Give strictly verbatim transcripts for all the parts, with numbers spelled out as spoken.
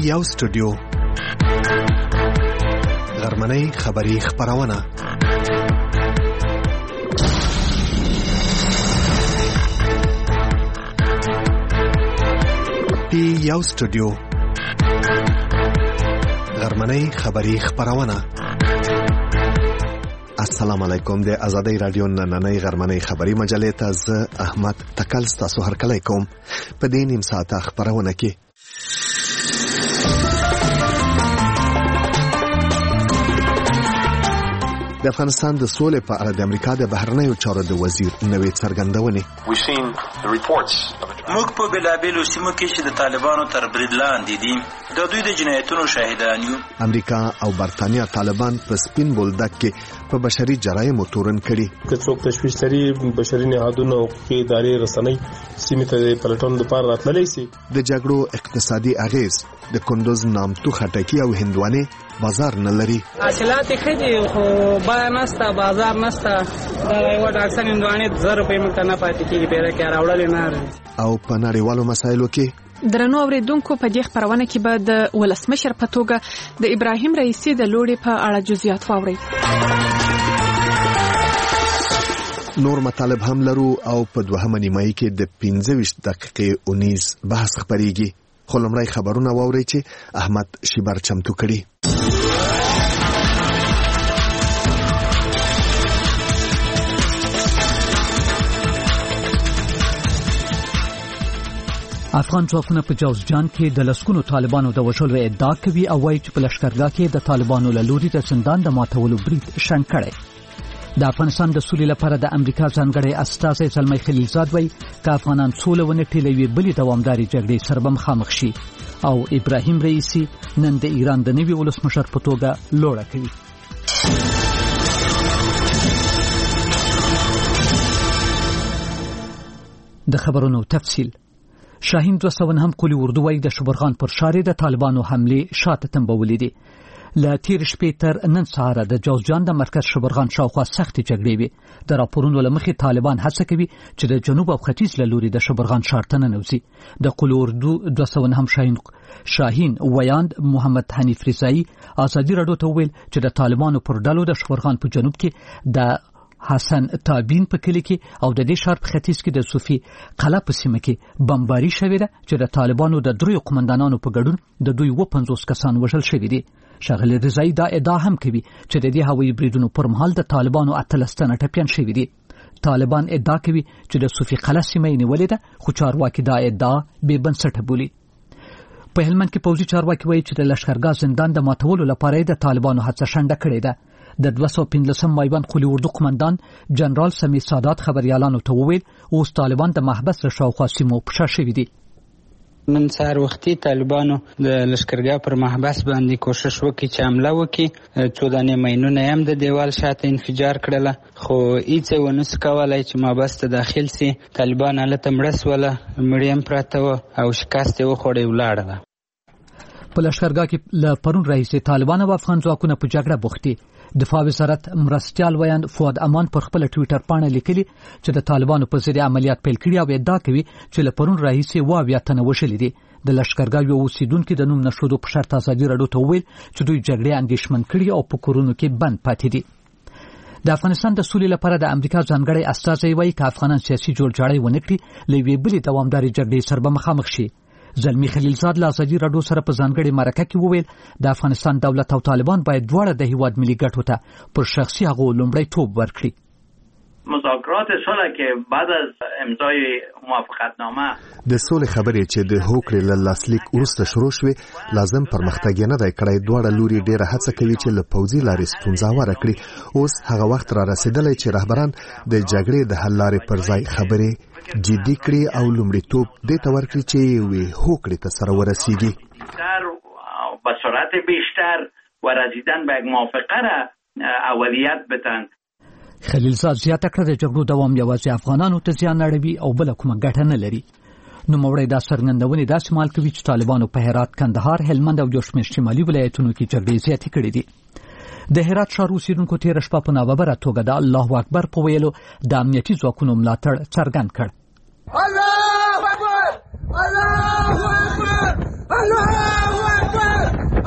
یو سټوډیو غرمنۍ خبری خبرونه پی یو سټوډیو غرمنۍ خبری خبرونه. السلام علیکم. د آزادۍ رادیو نننۍ غرمنۍ خبری مجلې ته زه احمد تکل ستاسو هرکلی کوم. په دې نیم ساعته خبرونه کې د افغانستان د سولې په اړه د امریکا د بهرنیو چارو د وزیر نوې څرګندونې. موږ په بلابلو سیمو کې چې د طالبانو تر برید لاندې دي د دوی د جنایتونو شاهدان یو. امریکا او برتانیا طالبان په سپین بولدک کې په بشري جرایمو تورن کړي. که څوک تشویش لري بشري نهادونه او حقوقي ادارې رسنۍ سیمې ته د پلټنو لپاره راتللی سي. د جګړو اقتصادي اغیز د کندوز نامتو خټکی او هندوانې بازار نه لري. حاصلات ښه دي خو بیا نسته، بازار نسته. دا یو ډاکسن هندوانې زر روپۍ موږ ته نه پاتې کېږي، پیره کې راوړلې نه. او په نړیوالو مسایلو کې درنو اوریدونکو په دې خبرونه کې به د ولسمشر په توګه د ابراهیم رئیسی د لوړې په اړه جزئیات واورئ. نور مطالب هم لرو او په دوهمه نیمایي کې د پنځه ویشت دقیقې اونیز بحث خبرېږي. خو لومړی خبرونه واورئ چې احمد شیبر چمتو کړي. افغان ځواکونه په جوزجان کې د لسګونو طالبانو د وژلو ادعا کوي او وایي چې په لښکرګاه کې د طالبانو له لوري د زندان د ماتولو برید شنډ کړی. د افغانستان د سولې لپاره د امریکا ځانګړی استازی زلمی خلیلزاد وایي که افغانان سوله ونه ټیله یوې بلې دوامدارې جګړې سره به مخامخ شي. او ابراهیم رئیسی نن د ایران د نوي ولسمشر په توګه لوړه کوي. د خبرونو تفصیل. شاهین دوه سوه هم قولي اردو وایي د شبرغان پر شارې د طالبانو حملې شاته تنبولې دي. له تیر شپې تر نن سهاره د جوزجان د مرکز شبرغان شاوخوا سختې جګړې وي. د راپورونو له مخې طالبان هڅه کوي چې د جنوب او ختیځ له لوري د شبرغان ښار ته ننوځي. د قولي اردو دوه سوه هم شاهین شاهین ویاند محمد حنیف رضایی ازادي راډیو ته وویل چې د طالبانو پر ډلو د شبرغان په جنوب کې د حسن تابین په کلی کې او د دې ښار په ختیځ کې د صوفي قلعه په سیمه کې بمباري شوې ده چې د طالبانو د دریو قومندانانو په ګډون د دوی اووه پنځوس کسان وژل شوي دي. ښاغلي رضایی دا ادعا هم کوي چې د دې هوایي بریدونو پر مهال د طالبانو اتلس تنه ټپیان شوي دي. طالبان ادعا کوي چې د صوفي قلعه سیمه یې نیولې ده، خو چارواکي دا ادعا بې بنسټه بولي. په هلمند کې پوځي چارواکي وایي چې د لښکرګاه زندان د ماتولو لپاره د طالبانو هڅه شنډه کړې ده. د دوه سوه پنځلسم مایوند قولي اردو قومندان جنرال سمیع سادات خبريالانو ته وویل اوس طالبان د محبس له شاوخوا سیمو په شا شوي دي. نن سهار وختي طالبانو د لښکرګاه پر محبس باندې کوشش وکړي چې حمله وکړي. څو دانې ماینونه هم د دیوال شاته انفجار کړله، خو هیڅ یې ونه سو کولی چې محبس ته داخل سي. طالبان هلته مړه سوله، مړي هم پراته وه او شکست یې وخوړی ولاړه ده. په لښکرګاه کې له پرون راهیسې طالبان او افغان ځواکونه په جګړه بوخت دي. دفاع وزارت مرستیال ویاند فؤاد امان پر خپل ټویټر باندې لیکلي چې د طالبانو په ضد عملیات پیل کړي او ادعا کوي چې له پرون راهیسې اووه اویا تنه وژلي دي. د لښکرګاه یو اوسیدونکي د نوم نښودو په شرط ازادي راډیو ته وویل چې دوی جګړې اندېښمن کړي او په کورونو کې بند پاتې دي. د افغانستان د سولې لپاره د امریکا ځانګړی استازی وایي که افغانان سیاسي جوړجاړی ونه کړي له یوې بلې دوامدارې جګړې سره به مخامخ شي. زلمی خلیلزاد له ازادي راډیو سره په ځانګړې مرکه کې وویل د افغانستان دولت او طالبان باید دواړه د هیواد ملي ګټو ته پر شخصي هغو لومړیتوب ورکړي. مذاکرات صلح کې بعد از امضای موافقتنامه د سولې خبرې چې د هوکړې له لاسلیک وروسته شروع شوې لازم پرمختګ نه دی کړی. دواړه لوري ډېره هڅه کوي چې له پوځي لارې ستونزه هواره کړي. اوس هغه وخت را رسېدلی چې رهبران د جګړې د حل لارې پر ځای خبرې جدي کړي او لومړیتوب دې ته ورکړي چې یوې هوکړې ته سره ورسیږي. با سرعت بیشتر و رسیدن به یک موافقه را اولیت بدن. خلیلزاد زیاته کړه د جګړو دوام یوازې افغانانو ته زیان اړوي او بله کومه ګټه نه لري. نوموړی دا څرګندونې داسې مال کوي چې طالبانو په هرات، کندهار، هلمند او یو شمېر شمالي ولایتونو کې جګړې زیاتې کړې دي. د هرات ښار اوسیدونکو تېره شپه په ناببره توګه د الله اکبر په ویلو د امنیتي ځواکونو ملاتړ څرګند کړ. الله اکبر، الله اکبر، الله اکبر.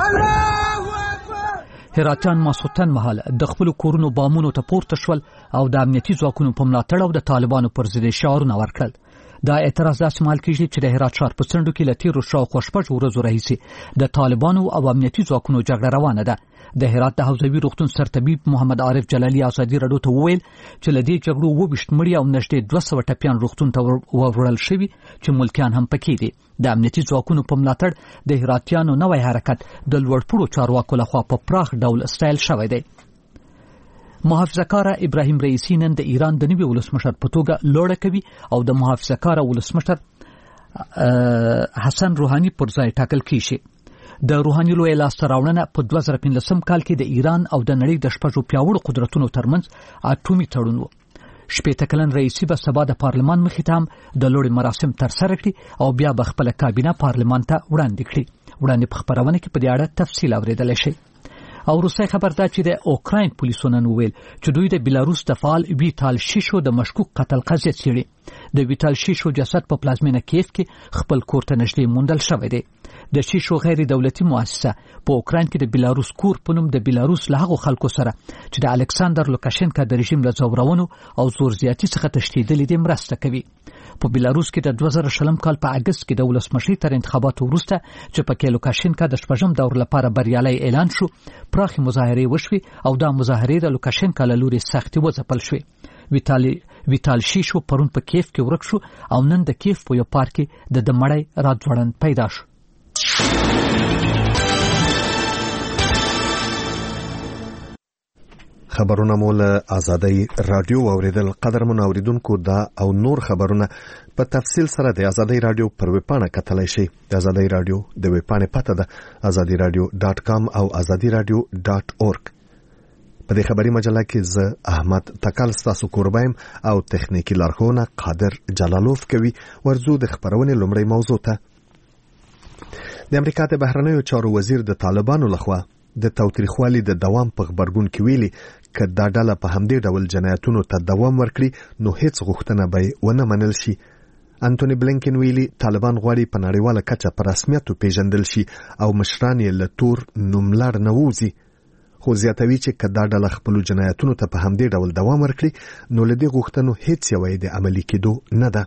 هراتیان ماسوتن مهال د خپل کورونو بامونو ته پورته شول او د امنیتي ځواکونو په ملاتړ او د طالبانو پر ضد شعارونه ورکړل. دا اعتراض داسې مهال کېږي چې د هرات ښار په څنډو کې له تېرو شاوخوا شپږ ورځو راهیسې د طالبانو او امنیتي ځواکونو جګړه روانه ده. د هرات د حوزوي روغتون سرطبیب محمد عارف جلالی ازادي راډیو ته وویل چې له دې جګړو اووه ویشت مړي او نږدې دوه سوه ټپیان روغتون ته ووړل شوي چې ملکیان هم پکې دي. د امنیتي ځواکونو په ملاتړ د هراتیانو نوی حرکت د لوړپوړو چارواکو لخوا په پراخ ډول استایل شوی دی. محافظه کار ابراهیم رئیسی نن د ایران د نوي ولسمشر په توګه لوړه کوي او د محافظه کار ولسمشر حسن روحاني پر ځای ټاکل کیږي. د روحاني لوی لاسته راوړنه په دوه زره پنځلسم کال کې د ایران او د نړۍ د شپږو پیاوړو قدرتونو ترمنځ اټومي تړون و. شپېته کلن رئیسی به سبا د پارلمان مخې ته هم د لوړې مراسم ترسره کړي او بیا به خپله کابینه پارلمان ته وړاندې کړي. وړاندې په خپرونه کې په دې اړه تفصیل اورېدلی شئ. او روسي خبر دا چې د اوکراین پولیسو نن وویل چې دوی د بیلاروس د فعال ویټال شیشو د مشکوک قتل قضیه څېړي. د ویټال شیشو جسد په پلازمینه کیف کې خپل کور ته نږدې موندل شوی دی. د شیشو غیر دولتي مؤسسه په اوکراین کې د بیلاروس کور په نوم د بیلاروس له هغو خلکو سره چې د الکساندر لوکاشنکا د رژیم له ځورونو او زور زیاتي څخه تښتېدلي دي مرسته کوي. په بیلاروس کې د دوه زره شلم کال په اګست کې د ولسمشرۍ تر انتخاباتو وروسته چې پکې لوکاشنکا د شپږم دور لپاره بریالی اعلان شو، پراخې مظاهرې وشوې او دا مظاهرې د لوکاشنکا له لوري سختې وځپل شوې. ویټالي ویټال شیشو پرون په کیف کې ورک شو او نن د کیف په یو پارک کې د د مړی راځوړن پیدا شو. خبرونه مو له آزادۍ رادیو اوریدل. قدرمن اوریدونکو دا او نور خبرونه په تفصیل سره د آزادۍ رادیو پر ویبپاڼه کتلای شئ. د آزادۍ رادیو د ویبپاڼې پته ده آزادي رادیو ډاټ کام او آزادي رادیو ډاټ اورګ. په دې خبري مجله کې زه احمد تکل ستاسو کوربایم او تخنیکی لارښوونه قادر جلالوف کوي. ورځو د خبرونې لومړی موضوع ته. د امریکا د بهرنیو چارو وزیر د طالبانو لخوا د تاوتریخوالي د دوام په خبرګون کې ویلي که دا ډله په همدې ډول جنایتونو ته دوام ورکړي نو هیڅ غوښتنه به ونه منل شي. انټونی بلینکن ویلي طالبان غواړي په نړیواله کچه په رسمیت وپېژندل شي او مشران یې له تور نوملړ نه ووځي. خو زیاتوي چې که دا ډله خپلو جنایتونو ته په همدې ډول دوام ورکړي نو له دې غوښتنو هیڅ یوه یې د عملي کېدو نه ده.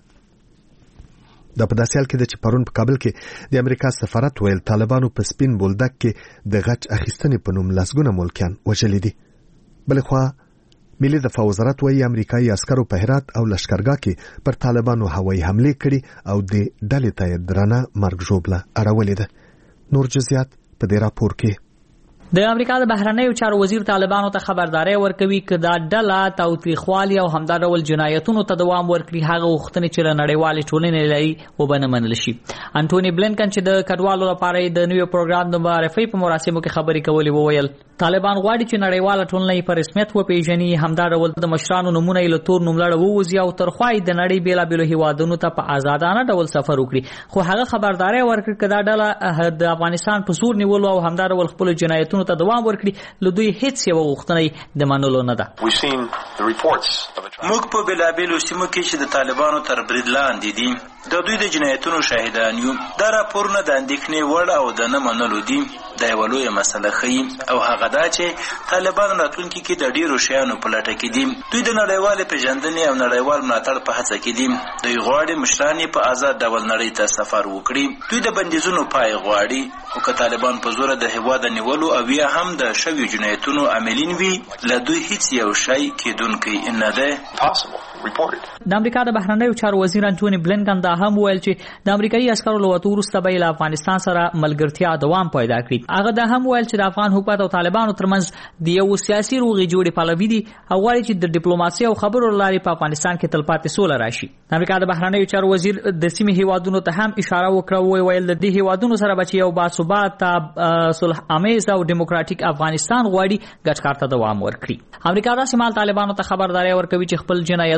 دا په داسې حال کې ده چې پرون په کابل کې د امریکا سفارت ویل طالبانو په سپین بولدک کې د غچ اخیستنې په نوم لسګونه ملکیان وژلي دي. بلې خوا ملي دفاع وزارت وایي امریکایي عسکرو په هرات او لشکرګاه کې پر طالبانو هوایي حملې کړي او د ډلې ته یې درنه مرګ ژوبله اړولې ده. نور جزئیات په دې راپور کې. د امریکا د بهرنیو چارو وزیر طالبانو ته خبرداري ورکوي چې دا ډله تاوتریخوالي او همدا ډول جنایتونو ته دوام ورکړي هغه وختونه چې له نړیوالې ټولنې لري وبنه منل شي. انټونی بلینکن چې د کډوالو لپاره د نوي پروګرام د معرفي په مراسمو کې خبرې کولې وویل طالبان غواړي چې نړیواله ټولنه یې په رسمیت وپېژني، همدا ډول د مشرانو نمونه یې له تور نوملړه ووځي او ترخوای د نړۍ بیلابېلو هیوادونو ته په آزادانه ډول سفر وکړي. خو هغه خبرداري ورکړي چې دا ډله د افغانستان په زور نیولو او همدا ډول خپل جنایتونو ته دوام ورکړي له دوی هیڅ یو غوښتنه د منلو نه ده. موږ په بیلابېلو سیمو کې چې د طالبانو تر برید لاندې دي د دوی د جنایتونو شاهدان یو. دا راپورونه د اندېښنې وړ او د نه منلو دي. دا یوه لویه مسله ښیي او هغه دا چې طالبان راتلونکي کې د ډېرو شیانو په لټه کې دي. دوی د نړیوالې پېژندنې او نړیوال ملاتړ په هڅه کې دي. دوی غواړي مشران یې په آزاد ډول نړۍ ته سفر وکړي. دوی د بندیزونو پای غواړي. خو که طالبان په زوره د هېواد نیولو او یا هم د شویو جنایتونو عاملین وي له دوی هیڅ یو شی کېدونکی نه دی. د امریکا د بهرنیو چارو وزیر انټونی بلینکن دا هم ویل چې د امریکایي عسکرو له وتو وروسته به له افغانستان سره ملګرتیا دوام پیدا کړي. هغه دا هم ویل چې د افغان حکومت او طالبانو ترمنځ د یو سیاسي روغې جوړې پلوي دي او غواړي چې د ډیپلوماسي او خبرو لارې په افغانستان کې تلپاتې سوله راشي. د امریکا د بهرنیو چارو وزیر د سیمې هیوادونو ته هم اشاره وکړه او ویل د دې هیوادونو سره به چې یو باثبات صلح آمیز او ډیموکراټیک افغانستان غواړي ګډ کار ته دوام ورکړي. امریکا د سیمال طالبانو ته خبرداري ورکوي چې خپل جنایت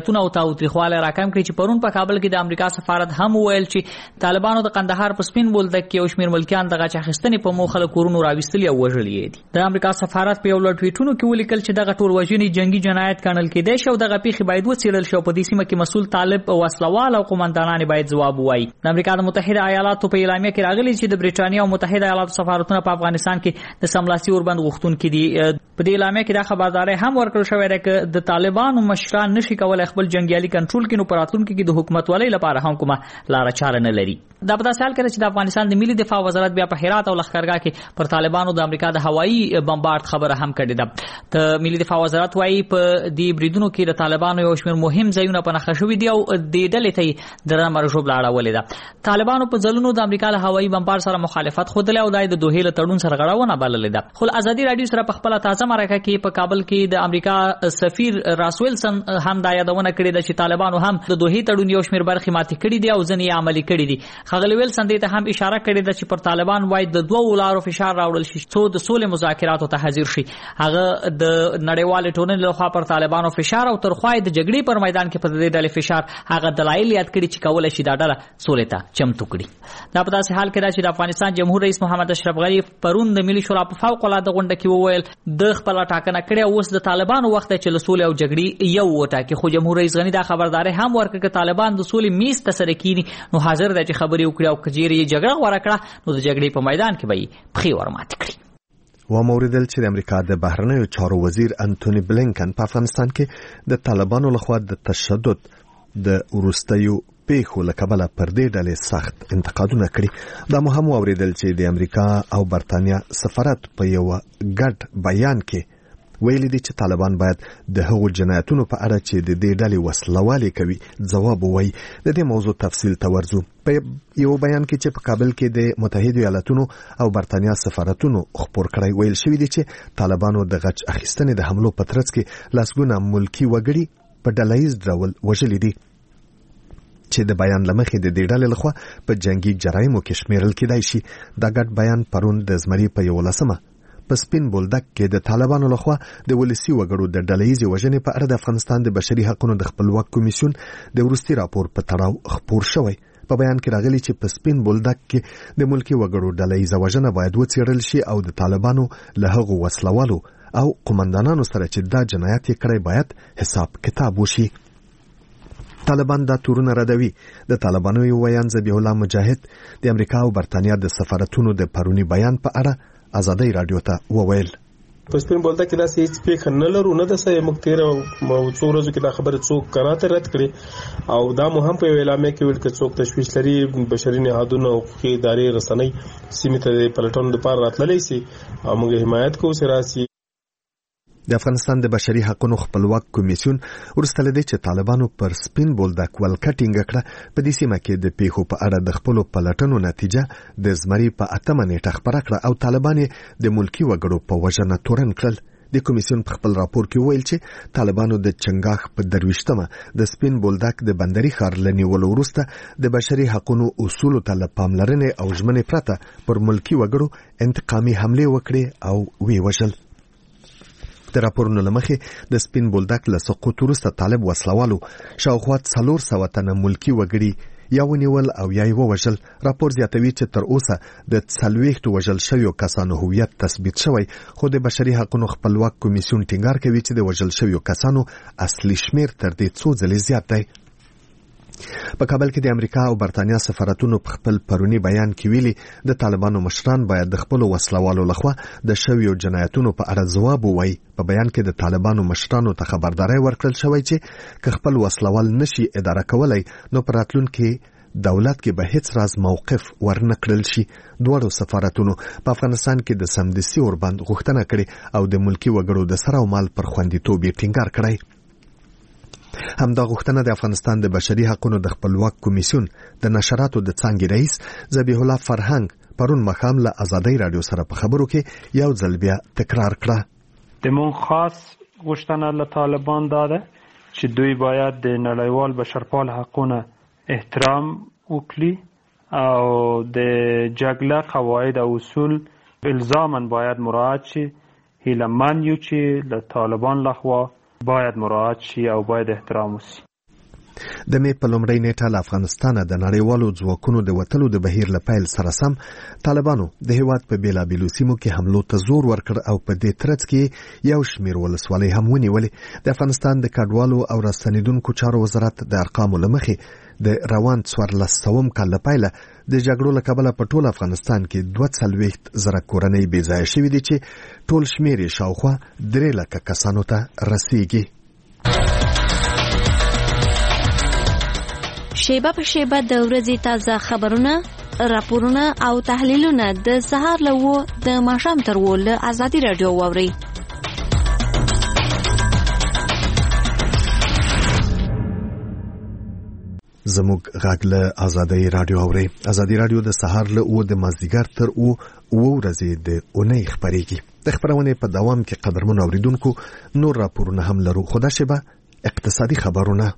جنایتونه او تاوتریخواله راکم کړي چې پرون په کابل کې د امریکا سفارت هم ویل چې طالبانو د قندهار په سپین بولدک کې او شمیر ملکیان دغه چاخستنې په موخه له کورونو راوستلي او وژلي دي. د امریکا سفارت په یو لړ ټویټونو کې ولیکل چې دغه ټول وژنې جنگي جنایت ګڼل کېدای شي او دغه پیښې باید وڅېړل شي او په دې سیمه کې مسؤل طالب او وسلوال او قومندانان باید ځواب ووایي. د امریکا د متحده ایالاتو په اعلامیه کې راغلي چې د بریټانیا او متحده ایالاتو سفارتونه په افغانستان کې د سملاسي اوربند غوښتونکي دي. په دې اعلامیه کې دا خبرداري هم ورکړل شوې ده چې د طالبانو مشران نشي کولای خپل جنگیالي کنټرول کړي نو په راتلونکي کې د حکومت ولې لپاره هم کومه لار چاره نه لري. دا په داسې حال کې چې د افغانستان د ملي دفاع وزارت بیا په هرات او لښکرګاه کې پر طالبانو د امریکا د هوایي بمبارد خبره هم کړې ده. د ملي دفاع وزارت وايي په دې بریدونو کې د طالبانو یو شمېر مهم ځایونه په نښه شوي دي او د ډلې ته د رمه ژوبله اړولې ده. طالبانو په ځلونو د امریکا له هوایي بمبارد سره مخالفت ښودلی او دا د دوحې له تړون سره غړونه بللې ده. خو ازادي راډیو سره په خپله تازه مرکه کې په کابل کې د امریکا سفیر راس ویلسن هم دا یادونه کړې ده چې طالبانو هم د دوحې تړون یو شمېر برخې ماتې کړي دي او ځینې یې عملي کړي دي. ښاغلي ویلسن دې ته هم اشاره کړې ده چې پر طالبان باید د دوو لارو فشار راوړل شي څو د سولې مذاکراتو ته حاضر شي. هغه د نړیوالې ټولنې لخوا پر طالبانو فشار او ترخوا د جګړې پر میدان کې پر دې ډلې فشار هغه دلایل یاد کړي چې کولای شي دا ډله سولې ته چمتو کړي. دا په داسې حال کې ده چې د افغانستان جمهور رئیس محمد اشرف غني پرون د ملي شورا په فوق العاده غونډه کې وویل د خپل ټاکنه کړې اوس د طالبانو وخت چې له سولې او جګړې یو وټاکي. خو جمهور رئیس غني دا خبرداري هم ورکړه چې طالبان د سولې میز ته سره کینی نو حاضر دی چې خبرې وکړي او کجيري جګړه غوړه کړه نو د جګړې په میدان کې به یې پخې ورماتې کړي. و موریدل چې د امریکا د بهرنیو چارو وزیر انټونی بلینکن په افغانستان کې د طالبانو لخوا د تشدد د وروستیو پیښو له کبله پر دې ډلې سخت انتقادونه کړي. دا مهم اوریدل چې د امریکا او برتانیا سفارت په یو ګډ بیان کې ویلي دي چې طالبان باید د هغو جنایتونو په اړه چې د دې ډلې وسلوالې کوي ځواب ووایي. د دې موضوع تفصیل ته ورځو. په یو بیان کې چې په کابل کې د متحده ایالاتونو او برتانیا سفارتونو خپور کړی ویل شوی دي چې طالبانو د غچ اخیستنې د حملو په ترڅ کې لسګونه ملکی وګړي په ډلهییز ډول وژلي دي چې د بیان لمخې د دې ډلې لخوا په جنگي جرایمو کې شمیرل کېدای شي. دا ګډ بیان پرون د زمري په یولسمه په سپین بولدک کې د طالبانو لخوا د ولسی وګړو د ډلهییزې وژنې په اړه د افغانستان د بشري حقوقو د خپلواک کمیسیون د وروستي راپور په تړاو خپور شوی. په بیان کې راغلي چې په سپین بولدک کې د ملکی وګړو ډلهییزه وژنه باید وڅېړل شي او د طالبانو له هغو وسلوالو او قومندانانو سره چې دا جنایت یې کړی باید حساب کتاب وشي. طالبان دا تورونه ردوي. د طالبانو یو ویان ذبیح الله مجاهد د امریکا او برتانیا د سفارتونو د پرونی بیان په اړه ازادي رادیو ته وویل. په سپین بولدک کې داسې هیڅ پیښه نه لرو نه د سې مختیر او څو ورځې کې دا خبره څوک کراته رد کړي او دا مهم په اعلامیه کې ویل چې څوک تشویش لري بشري نهادونه او حقوقي ادارې رسنۍ سیمې ته پلټون د پاره راتللی سي او موږ حمایت کوو چې راسي. د افغانستان د بشري حقوقو خپلواک کمیسیون ورسته لدی چې طالبانو پر سپین بولدک ولکټینګ کړه. په دې سیمه کې د پیښو په اړه د خپل پلټنو نتیجه د زمري په اتمه نیټه خبره کړه او طالبان د ملکی وګړو په وژنه تورن کړل. د کمیسیون په خپل راپور کې ویل چې طالبانو د چنګاخ په درويشتمه د سپین بولدک د بندري ښار لنیولو وروسته د بشري حقوقو اصولو ته له پاملرنې او ژمنې پرته پر ملکی وګړو انتقامي حمله وکړي او وی وژل. د راپورونو لمخې د سپین بولدک له سقوط وروسته طالب وسلوالو شاوخوا څلور سوه تنه ملکی وګړي یا ونیول او یا یې ووژل. راپور زیاتوي چې تر اوسه د څلوېښتو وژل شویو کسانو هویت تثبیت شوی خو د بشري حقوقو خپلواک کمیسیون ټینګار کوي چې د وژل شویو کسانو اصلي شمیر تر دې څو ځلې زیات دی. په کابل کې د امریکا او برتانیا سفارتونو په خپل پرونی بیان کې ویلي د طالبانو مشران باید د خپل وسلوالو لخوا د شویو جنایتونو په اړه ځواب ووایي. په بیان کې د طالبانو مشرانو ته خبرداري ورکړل شوی چې که خپل وسلوال نشي اداره کولای نو په راتلونکي دولت کې به هیڅ راز موقف ورنکړل شي. دوړو سفارتونو په افغانستان کې د سمدستي اوربند غوښتنه کړې او د ملکی وګړو د سر او مال پر خوندیتوب یې ټینګار کړی. همدا غوښتنه د افغانستان د بشري حقوقو د خپلواک کمیسیون د نشراتو د څانګې رئیس ذبیح الله فرهنګ پرون مخام له ازادي رادیو سره په خبرو کې یو ځل بیا تکرار کړه. د مون خاص غوښتنه له طالبان داده چې دوی باید د نړیوال بشرپال حقوقو احترام وکړي او د جګړه قواعد او اصول الزاما باید مراعات شي. هیله من یو چې له طالبان لخوا باید مراعات شي او باید احترام وشي. د مې په لومړۍ نیټه له افغانستانه د نړیوالو ځواکونو د وتلو د بهیر له پیل سره سم طالبانو د هیواد په بیلابیلو سیمو کې حملو ته زور ورکړ او په دې ترڅ کې یو شمېر ولسوالۍ هم ونیولې. د افغانستان د کډوالو او راستنیدونکو چارو وزارت د ارقامو له مخې د روان څوارلس سوم کال له پیله د جګړو له کبله په ټول افغانستان کې دوه څلوېښت زره کورنۍ بې ځایه شوي دي چې ټول شمېر یې شاوخوا درې لکه کسانو ته رسیږي. شیبه په شیبه د ورځې تازه خبرونه، راپورونه او تحلیلونه د سهار له وو د ماښام تر وو له ازادي راډیو واورئ. زموږ غږ له ازادي راډیو اوري. ازادي راډیو د سهار له او د مازدیګر تر او او ورځې د اونۍ خبرېږي. د خبرونه په دوام کې قدرمن اوریدونکو نور راپورونه هم لرو. خدا شبه اقتصادي خبرونه.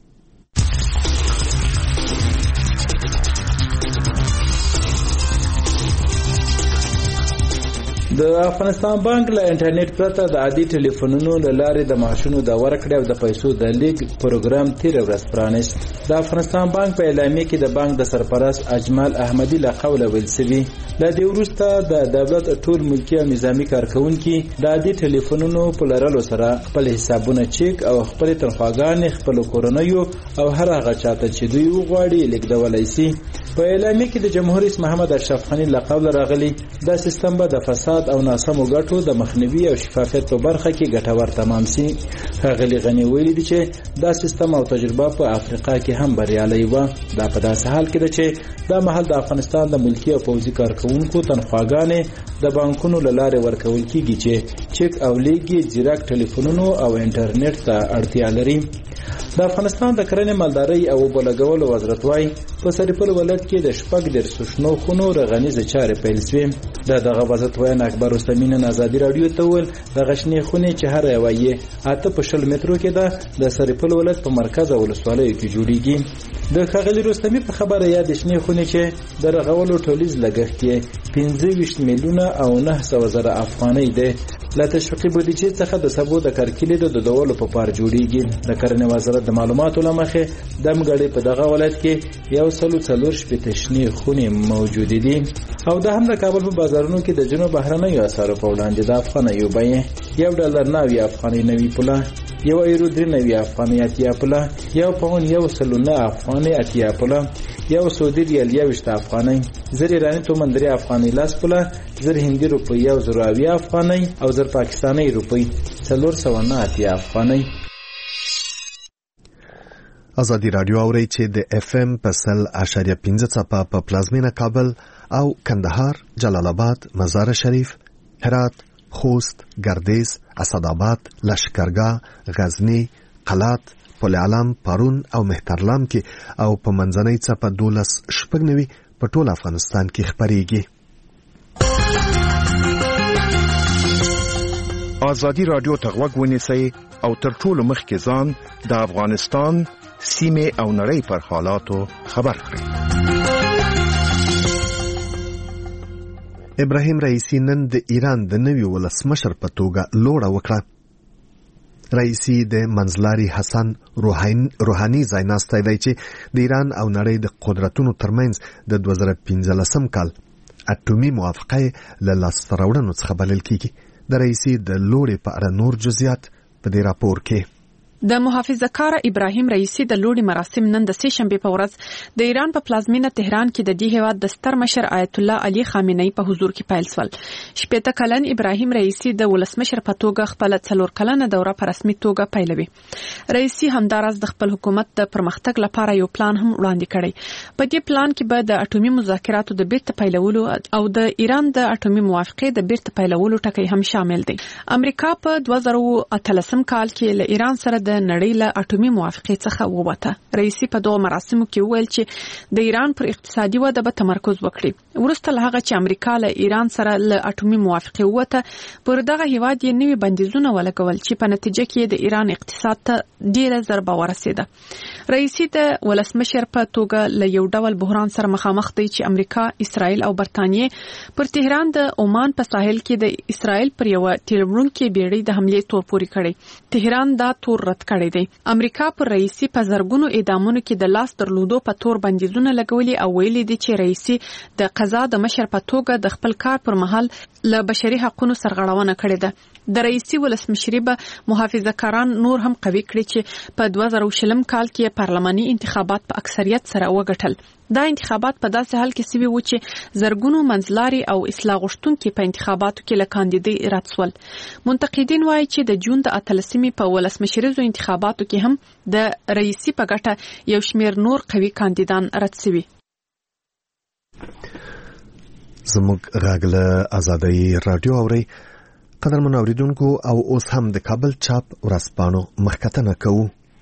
د افغانستان بانک له انټرنیټ پرته د عادي ټلیفونونو له لارې د معاشونو د ورکړې او د پیسو د لیږد پروګرام تیر ورځ پرانیست. د افغانستان بانک په اعلامیه کې د بانک د سرپرست اجمل احمدي له قوله ویل شوي له دې وروسته د دولت ټول ملکي او نظامي کارکونکي د عادي ټلیفونونو په لرلو سره خپل حسابونه چیک او خپل تنخواګانې خپل کورنیو او هر هغه چاته چې دوی وغواړي لیږدولی شي. په اعلامیه کې د جمهور رئیس محمد اشرف غني له قوله راغلي دا سیستم به د فساد او ناسمو ګټو د مخنیوي او شفافیت په برخه کې ګټور تمام شي. ښاغلي غني ویلي دي چې دا سیستم او تجربه په افریقا کې هم بریالۍ وه. دا په داسې حال کې ده چې دا مهال د افغانستان د ملکي او پوځي کارکونکو تنخواګانې د بانکونو له لارې ورکول کیږي چې چک او لیږد ځیرک ټلیفونونو او انټرنیټ ته اړتیا لري. د افغانستان د کرنې مالدارۍ او اوبو لګولو وزارت وايي په سرپل ولایت کې د شپږ دېرشو شنو خونو رغنیزه چارې پیل شوې. د دغه وزارت ویاند اکبر رستمي نن ازادي راډیو ته وویل دغه شنې خونې چې هره یوه یې اته په شل مترو کې ده د سرپل ولایت په مرکز او ولسوالیو کې جوړیږي. د ښاغلي رستمي په خبره یا د شنې خونې چې د رغولو ټولیز لګښت یې پنځه ویشت میلیونه او نه سوه زره افغانۍ دی. له تشویقي بودیجې څخه د سبو د کرکیلې د دودولو په پار جوړیږي. د کرنې وزارت د معلوماتو له مخې دمګړې په دغه ولایت کې یو سلو څلور شپېته شنې خونې موجودې دي او دا هم د کابل په بازارونو کې د جنوب بهرنیو اسعارو په وړاندې د افغانیو بیې یو ډالر نوي افغانۍ نوي پوله، یو ایرو درې نوي افغانۍ اتیا پوله، یو پاون یو سلو نه افغانۍ اتیا پوله، یو سعودي ریال یوویشت افغانۍ، زر ایراني تومن درې افغانۍ لس پوله، زر هندي روپۍ یو زر اویا افغانۍ او زر پاکستاني روپۍ څلور سوه نه اتیا افغانۍ. ازادي راډیو اوري چې د اف ام په سل اشاریه پنځه څپه په پلازمینه کابل او کندهار، جلال آباد، مزار شریف، هرات، خوست، گردیز، اسداباد، لشکرګاه، غزنی، قلات، پل علم، پارون او مهترلام کې او په منځنۍ څپه دولس شپږ نوي په ټول افغانستان کې خبرېږي. ازادي راډیو ته غوږ ونیسئ او تر ټولو مخکې ځان د افغانستان سیمه او نړۍ پر حالاتو خبر کړئ. ابراهیم رئیسی نن د ایران د نوي ولسمشر په توګه لوړه وکړه. رئیسی د منځلاري حسن روحاني ځایناستی دی چې د ایران او نړۍ د قدرتونو ترمنځ د دوه زره پنځلسم کال اټومي موافقه له لاسته راوړنو څخه بلل کیږي. د رئیسی د لوړې په اړه نور جزئیات په دې راپور کې. د محافظه کار ابراهیم رئیسی د لوړي مراسم نن د سه شنبه په ورځ د ایران په پلازمینه تهران کې د دې هیواد د ستر مشر آیت الله علي خامنه‌ای په حضور کې پیل شول. شپږ کلن ابراهیم رئیسی د ولسمشر په توګه خپل څلور کلنه دوره په رسمي توګه پیلوي. رئیسی همدارس د خپل حکومت د پرمختګ لپاره یو پلان هم وړاندې کړی. په دې پلان کې به د اټومي مذاکراتو د بیرته پیلولو او د ایران د اټومي موافقه د بیرته پیلولو ټکی هم شامل دي. امریکا په دوه زره اتلسم کال کې له ایران سره د نړۍ له اټومي موافقه څخه ووته. رئیسی په دوه مراسمو کې ویل چې د ایران پر اقتصادي وده به تمرکز وکړي. ورسته له هغه چې امریکا له ایران سره له اټومي موافقه ووته، پر دغه هیواد یې نوي بندیزونه ولګول چې په نتیجه کې د ایران اقتصاد ته ډیره ضربه ورسېده. رئیسی د ولسمشر په توګه له یو ډول بحران سره مخامخ دی چې امریکا، اسرائیل او برتانیې پر تهران د عمان په ساحل کې د اسرائیل پر یو تیرونکو بیړۍ د حمله تور پوري کړي. تهران دا تور رد کړی دی. امریکا پر رئیسي په زرګونو اعدامونو کې د لاس درلودو په تور بندیزونه لګولي او ویلي دي چې رئیسي د قضا د مشر په توګه د خپل کار پر مهال له بشري حقوقو سرغړونه کړې ده. د رئیسي ولسمشري به محافظه‌کاران نور هم قوي کړي چې په دوه زره شلم کال کې پارلماني انتخابات په اکثریت سره وګټل. دا انتخابات په داسې حال کې سوي و چې زرګونو منځلاري او اصلاح غوښتونکي په انتخاباتو کې له کاندیدۍ رد شول. منتقدین وایي چې د جون د اتلسمې په ولسمشریزو انتخاباتو کې هم د رئیسي په ګټه یو شمېر نور قوي کاندیدان رد شوي. زموږ غږ له آزادۍ رادیو اوري. قدرمن اوریدونکو او اوس هم د کابل چاپ ورځپاڼو مخکتنه کوو.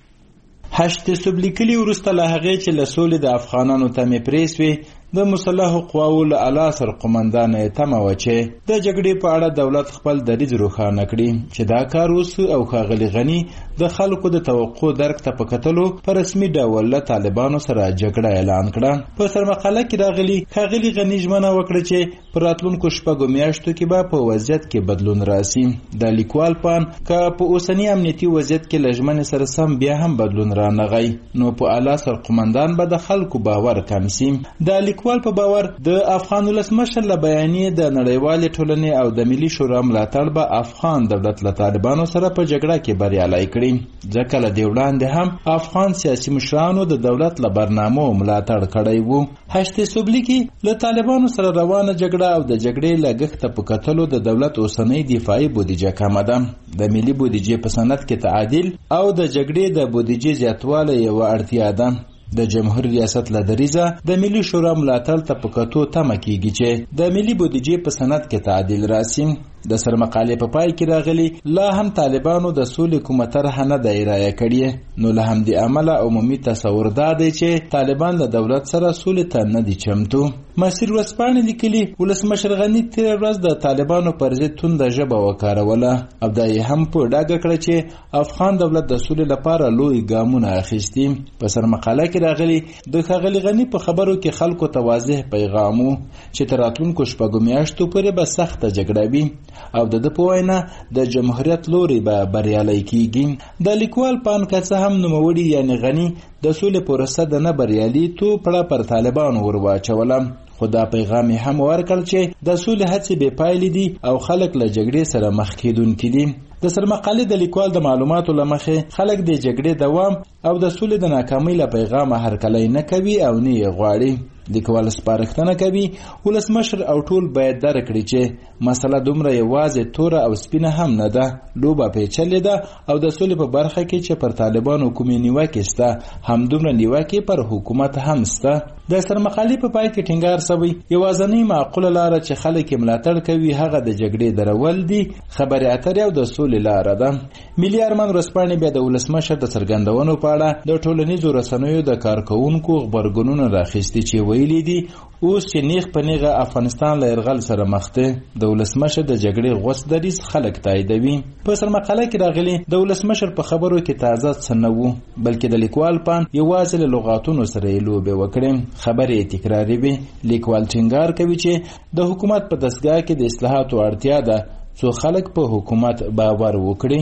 هشت سبلیکلی ورسته له هغې چې له سولې د افغانانو تمې پرې سوې د مسلحو قواو له اعلی سرقمندان یې تمه وه چې د جګړې په اړه دولت خپل دریځ روښانه کړي چې دا کار وسو او ښاغلي غني د خلکو د توقع درک ته په کتلو په رسمي ډول له طالبانو سره جګړه اعلان کړه. په سرمقاله کې راغلي ښاغلي غني ژمنه وکړه چې په راتلونکو شپږو میاشتو کې به په وضعیت کې بدلون راسي. د لیکوال پان که په اوسني امنیتي وضعیت کې له ژمنې سره سم بیا هم بدلون رانغی نو په اعلی سرقمندان به د خلکو باور کم سي. د لیکوال په باور د افغان ولسمشر له بیانیې د نړیوالې ټولنې او د ملي شورا ملاتړ به افغان دولت له طالبانو سره په جګړه کې بریالی کړي. ځکه له دې وړاندې هم افغان سیاسي مشرانو د دولت له برنامو ملاتړ کړی وو. هشت سبلیکي له طالبانو سره روانه جګړه او د جګړې لګښت ته په کتلو د دولت اوسنۍ دفاعي بودیجه کمه ده. د ملي بودیجې په سند کې تعدیل او د جګړې د بودیجې زیاتوالی یوه اړتیا ده. د جمهور ریاست له دریځه د ملي شورا ملاتړ ته په کتو تمه کیږي چې د ملي بودیجې په سند کې تعدیل راسي. د سرمقالې په پای کې راغلي لا هم طالبانو د سولې کومه طرحه نه ده ارائه کړې نو له همدې امله عمومي تصور دا دی چې طالبان له دولت سره سولې ته نه دي چمتو. مسیر ورځپاڼې لیکلي ولسمشر غني تېره ورځ د طالبانو پر ضد تونده ژبه وکاروله او دا یې هم په ډاګه کړه چې افغان دولت د سولې لپاره لوی ګامونه اخیستي. په سرمقاله کې راغلي د ښاغلي غني په خبرو کې خلکو ته واضح پیغام و چې تر راتلونکو شپږو میاشتو پورې به سخته جګړه وي او د د په وینا د جمهوریت لوري به بریالی کیږي. د لیکوال پان که څه هم نوموړي یعنی غني د سولې پروسه د نه بریالي تو پړه پر طالبانو ور واچوله خو دا پیغام هم ورکړ چې د سولې هڅې بې پایلې دي او خلک له جګړې سره مخ کېدونکي دي. د سرمقالې د لیکوال د معلوماتو له مخې خلک د جګړې دوام او د سولې د ناکامۍ له پیغامه هرکلی نه کوي او نه یې غواړي. لیکوال سپارښتنه کوي ولسمشر او ټول باید درک کړي چې مسله دومره یوازې توره او سپینه هم نه ده. لوبه پیچلې ده او د سولې په برخه کې چې پر طالبانو کومې نیوکې شته همدومره نیوکې پر حکومت هم شته. د سرمقالې په پای کې ټینګار شوی یوازینۍ معقوله لاره چې خلک یې ملاتړ کوي هغه د جګړې درول دي، خبرې اترې او د سولې لاره ده. ملي ارمان ورځپاڼې بیا د ولسمشر د څرګندونو په اړه د ټولنیزو رسنیو د کارکوونکو غبرګونونه راخیستي چې ویلي دي اوس چې نیغ په نیغه افغانستان له یرغل سره مخ دی. د ولسمشر د جګړې غوڅ دریځ خلک تاییدوي. په سرمقاله کې راغلي د ولسمشر په خبرو کې تازه څه نه وو بلکې د لیکوال پان یوازې له لغاتونو سره یې لوبې وکړې، خبرې یې تکراري وي. لیکوال ټینګار کوي چې د حکومت په دستګاه کې د اصلاحاتو اړتیا ده څو خلک په حکومت باور وکړي.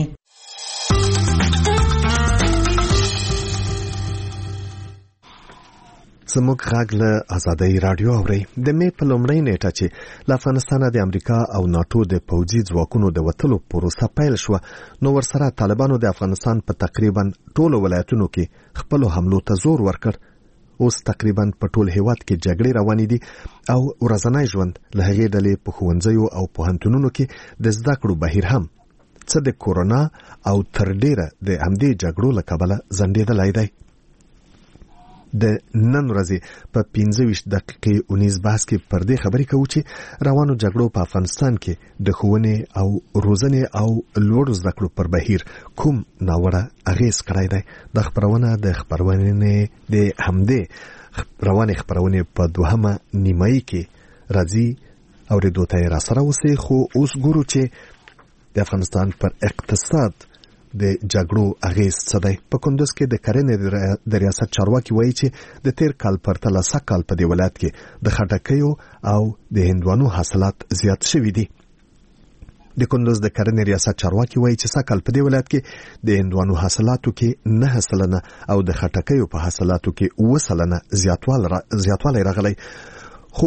زموږ غږ له آزادۍ رادیو اوري. د مې په لومړۍ نیټه چې له افغانستانه د امریکا او ناتو د پوځي ځواکونو د وتلو پروسه پیل شوه نو ورسره طالبانو د افغانستان په تقریبا ټولو ولایتونو کې خپلو حملو ته زور ورکړ. اوس تقریبا په ټول هیواد کې جګړې روانې دي او ورځنی ژوند له هغې ډلې په ښوونځیو او پوهنتونونو کې د زده کړو بهیر هم څه د کورونا او تر ډیره د همدې جګړو له کبله ځنډېدلی دی. د نن ورځې په پنځه ویشت دقیقې اونیز بحث کې پر دې خبرې کوو چې روانو جګړو په افغانستان کې د ښوونې او روزنې او لوړو زده کړو پر بهیر کوم ناوړه اغېز کړی دی. د خپرونه د خپرونې د همدې روانې خپرونې په دوهمه نیمایي کې راځي اورېدو ته یې راسره اوسئ. خو اوس ګورو چې د افغانستان پر اقتصاد د جګړو اغېز څه دی. په کندوز کې د کرنې د ریاست چارواکي وایي چې د تیر کال پرتله سږ کال په دې ولایت کې د خټکیو او د هندوانو حاصلات زیات شوي دي. د کندوز د کرنې ریاست چارواکي وایي چې سږ کال په دې ولایت کې د هندوانو حاصلاتو کې نه سلنه او د خټکیو په حاصلاتو کې اوه سلنه زیاتوالی راغلی، خو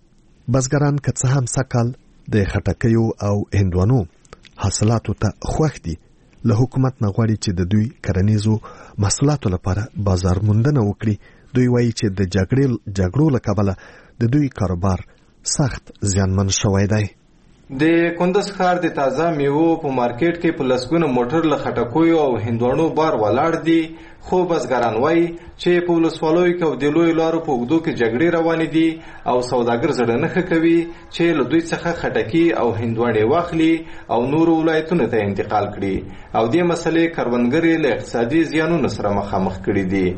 بزګران که څه هم سږ کال د خټکیو او هندوانو حاصلاتو ته خوښ دي، له حکومت نه غواړي چې د دوی کرنیزو محصولاتو لپاره بازار موندنه وکړي. دوی وایي چې د جګړې جګړو له کبله د دوی کاروبار سخت زیانمن شوی دی. د کندز ښار د تازه میوو په مارکیټ کې په لسګونه موټر له خټکیو او هندوانو بار ولاړ دي، خو بزګران وایي چې په ولسوالیو کې او د لویو لارو په اوږدو کې جګړې روانې دي او سوداګر زړه نه ښه کوي چې له دوی څخه خټکي او هندوانې واخلي او نورو ولایتونو ته انتقال کړي، او دې مسلې کروندګر له اقتصادي زیانونو سره مخامخ کړي دي.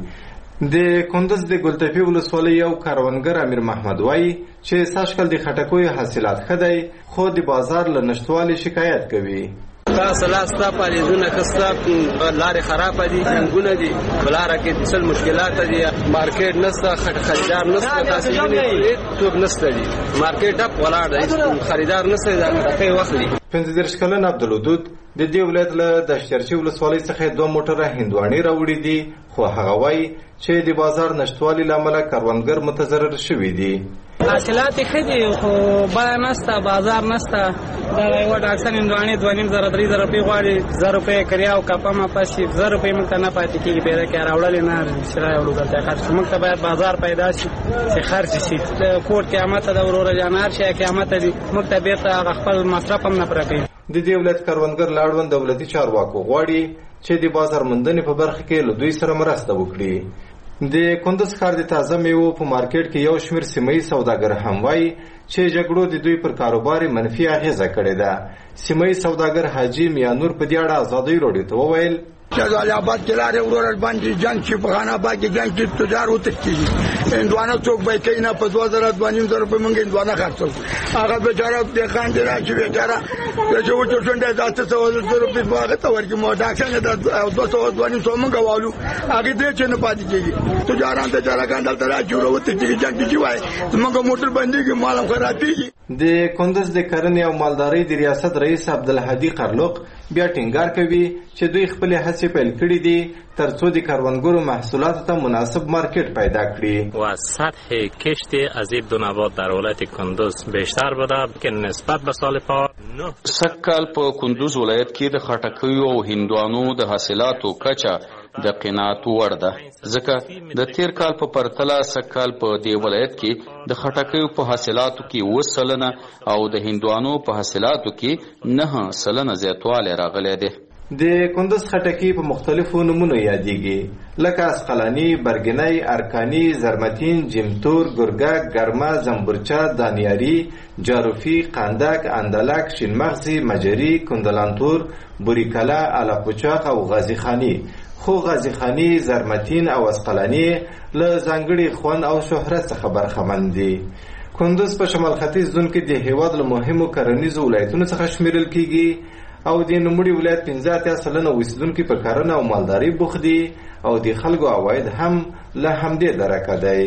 د کندز د ګلتپي ولسوالۍ یو کروندګر امیر محمد وایي چې سږکال د خټکیو حاصلات ښه دی، خو د بازار له نشتوالي شکایت کوي. حاصلات ستا پالیزونه کستا لارې خراب دي، جنګونه دي، بلاره کې څل مشکلات دي، مارکیټ نسته، خریدار نسته، تاسو یې څوک نسته دي، مارکیټ ډک ولاړ دی، خریدار نسته دا خټکۍ واخلي. پنځه دېرش کلن عبدالودود د دې ولایت له دشترچي ولسوالۍ څخه دوه موټره هندوانې راوړي دي، خو هغه وایي چې د بازار نشتوالي له امله کروندګر متضرر شوي دي. حاصلات ښه دي خو بیه نسته، بازار نسته. دا یوه ډاکسن هندوانې دوه نیم زره درې زره روپۍ غواړي، زر روپۍ کریا او کاپه ماپه شي، زر روپۍ موږ ته نه پاتې کېږي، پیدا کې راوړلې نه چې راوړو دلته خرڅ موږ ته باید بازار پیدا شي چې خرڅ شي. د کور قیامت ده وروره جانار شي قیامت دي، موږ ته بیرته هغه خپل مصرف هم نه پوره کوي. د دې ولایت کروندګر له اړوند دولتي چارواکو غواړي چې د بازار موندنې په برخه کې له دوی سره مرسته وکړي. د کندز ښار د تازه میوو په مارکیټ کې یو شمېر سیمه ییز سوداګر هم وایي چې جګړو د دوی پر کاروبار منفي اغیزه کړې ده. سیمه ییز سوداګر حاجي میانور په دې اړه ازادۍ راډیو ته وویل جلال آباد کې لارې ورور باندې جنگ شي، په خان آباد کې جنگ شي، تجار وتښتېږي. هندوانه څوک به کوي نه، په دوه زره دوه نیم زره روپۍ موږ هندوانه خرڅوو. هغه بیچاره دهقان دی راشي بیچاره چې وچو شونډې د اته سوه زره روپۍ به هغه ته ورکړي، موډاکسن د دوه سوه دوه نیم سوه موږ والو، هغې دې چې نه پاتې کېږي. تجاران تجارګان دلته راشي ور وتښتېږي، جنګ چې وایي زموږ موټر بندېږي، مال هم خرابېږي. د کندز د کرنې او مالدارۍ د ریاست رئیس عبدالهادي قرلوق بیا ټینګار کوي چې دوی خپلې هڅې پیل کړي دي ترڅو د کروندګرو محصولاتو ته مناسب مارکیټ پیدا کړي. و سطح کشت از این دو نبات در ولایت کندوز بیشتر بوده که نسبت به سال پار. سږکال په کندوز ولایت کې د خټکیو او هندوانو د حاصلاتو کچه د قناعت وړ ده، ځکه د تیر کال په پرتله سږکال په دې ولایت کې د خټکیو په حاصلاتو کې اوه سلنه او د هندوانو په حاصلاتو کې نهه سلنه زیاتوالی راغلی دی. د کندز خټکي په مختلفو نومونو یادېږي لکه اسقلاني، برګنی، ارکاني، زرمتین، جمتور، ګرګک، ګرمه، زنبورچه، دانیاري، جاروفي، قندک، اندلک، شینمغزي، مجري، کندلانتور، بوریکله، الاپوچاق او غازي خاني. خو غازي خاني، زرمتین او اسقلاني له ځانګړي خوند او شهرت څخه برخمن دي. کندز په شمال ختیځ زون کې د هیواد له مهمو کرنیزو ولایتونو څخه شمیرل کیږي او د نوموړي ولایت پنځه اتیا سلنه اوسیدونکي په کرنه او مالدارۍ بوخت دي او د خلکو عواید هم له همدې درکه دی.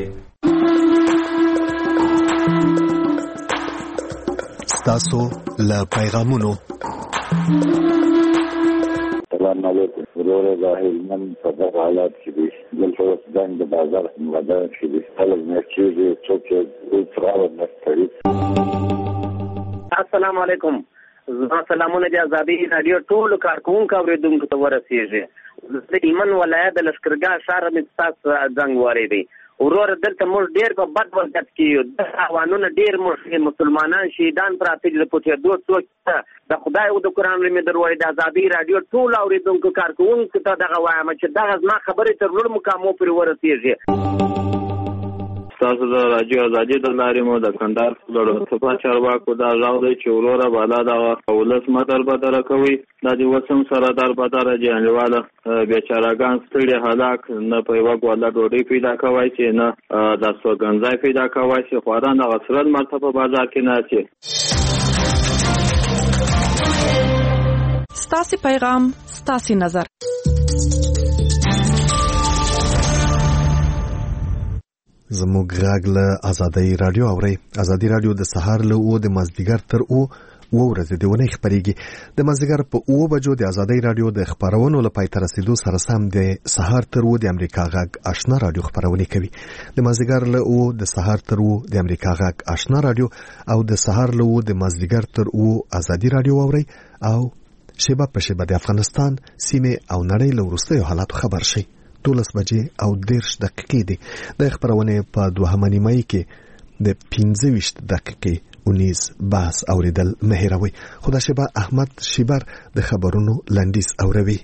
ستاسو له پیغامونو سلام علیکم ورور د هلمند په دغه حالات کې دي دلته اوس د بازار مدار کې دي خلک نه چیرې څوک یې تراوه نه کوي. السلام علیکم. زما سلامونه د ازادي رادیو ټولو کارکوونکو اورېدونکو ته ورسېږي. د هلمند ولایت د لښکرګاه ښار مې ستاسو زنګ واورېدی. ورور دلته موږ ډېر په بد وضعیت کې یو، د اوانونه ډېر موږ مسلمانان شهیدان پراته دي، د پوټېدو څوک ته د خدای او د قرآن مې در وایي د ازادي رادیو ټولو اورېدونکو کارکوونکو ته دغه وایم چې دغه زما خبرې تر لوړ مقامو پورې ورسېږي. تاسو د راډیو ازادي د لارې مو د کندهار د صفا چارواکو دا غږ دی چې وروره بالا دغه ولس مه دربدره کوئ. دا د وسم سره دربدره جانواله بیچارهګان ستړي هلاک نه په یوه ګوله ډوډۍ پیدا کوای شي نه د سوګنځای پیدا کوای شي، خواران دغه سرد مرته په بازار کې ناستې. ستاسې پیغام ستاسې نظر. زموږ غږ له ازادي رادیو اوري. ازادي رادیو د سهار له او د مازدیګر تر او اوه ورځې د ونې خبرېږي. د مازدیګر په اوه بجو د ازادۍ رادیو د خبرونو له پای ته رسیدو سره سم د سهار تر اوه د امریکا غږ آشنا رادیو خبرونه کوي. د مازدیګر له اوه د سهار تر اوه د امریکا غږ آشنا رادیو او د سهار له اوه د مازدیګر تر اوه ازادۍ رادیو اوري او شیبه په شیبه د افغانستان سیمه او نړۍ له وروستیو حالاتو خبر شي. دولس بجې او دېرش دقیقې دي. د خبرونه په دوهمه نیمه کې د پنځه ویشت دقیقې اونیز بحث اوریدل مهیروي. خدا شیبه احمد شیبر د خبرونو لنډیز اوروي.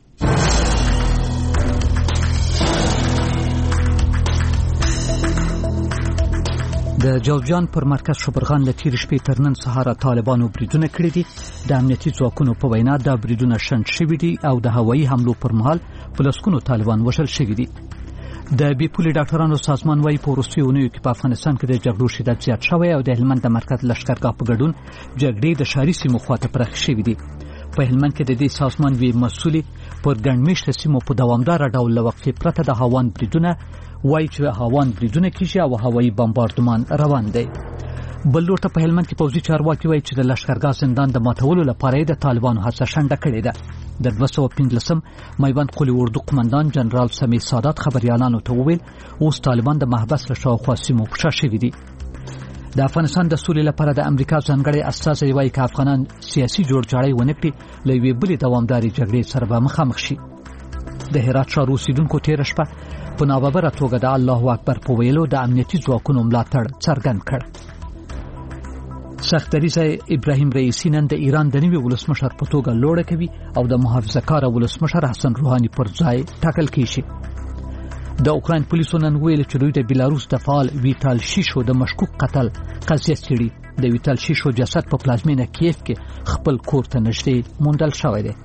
د جوزجان پر مرکز شبرغان له تیر شپې تر نن سهار طالبانو بریدونه کړي دي. د امنیتي ځواکونو په وینا دا بریدونه شنډ شوي دي او د هوایي حملو پر مهال په لسګونو طالبان وژل شوي دي. د بي پولي ډاکټرانو سازمان وايي په وروستیو اونیو کې په افغانستان کې د جګړو شدت زیات شوی او د هلمند د مرکز لښکرګاه په ګډون جګړې د ښاري سیمو خواته پراخې شوې دي. په هلمند کې د دې سازمان وی مسؤلې پر ګڼمېشته سیمو په دوامداره ډول له وقفې پرته د هاوان بریدونه وايي چې هاوان بریدونه کیږي او هوایي بمباردمان روان دی. بل لورته په هلمند کې پوځي چارواکي وايي چې د لښکرګاه زندان د ماتولو لپاره د طالبانو هڅه شنډه کړې ده. د دوه سوه پنځلسم میوند قلي اردو قمندان جنرال سمیع سادات خبريالانو ته وویل اوس طالبان د محبس له شاوخوا سیمو په شا شوي دي. د افغانستان د سولې لپاره د امریکا ځانګړی استازی وايي که افغانان سیاسي جوړجاړی ونه کړي له یوې بلې دوامدارې جګړې سره به مخامخ شي. د هرات ښار اوسیدونکو تېره شپه په ناببره توګه د الله اکبر په ویلو د امنیتي ځواکونو ملاتړ څرګند کړ. سختدریځه ابراهیم رئیسی نن د ایران د نوي ولسمشر په توګه لوړه کوي او د محافظه کار ولسمشر حسن روحاني پر ځای ټاکل کیږي. د اوکراین پولیسو نن ویل چې دوی د بیلاروس د فعال ویتال شیشو د مشکوک قتل قضیه څېړي. د ویتال شیشو جسد په پلازمینه کیف کې خپل کور ته نږدې موندل شوی دی.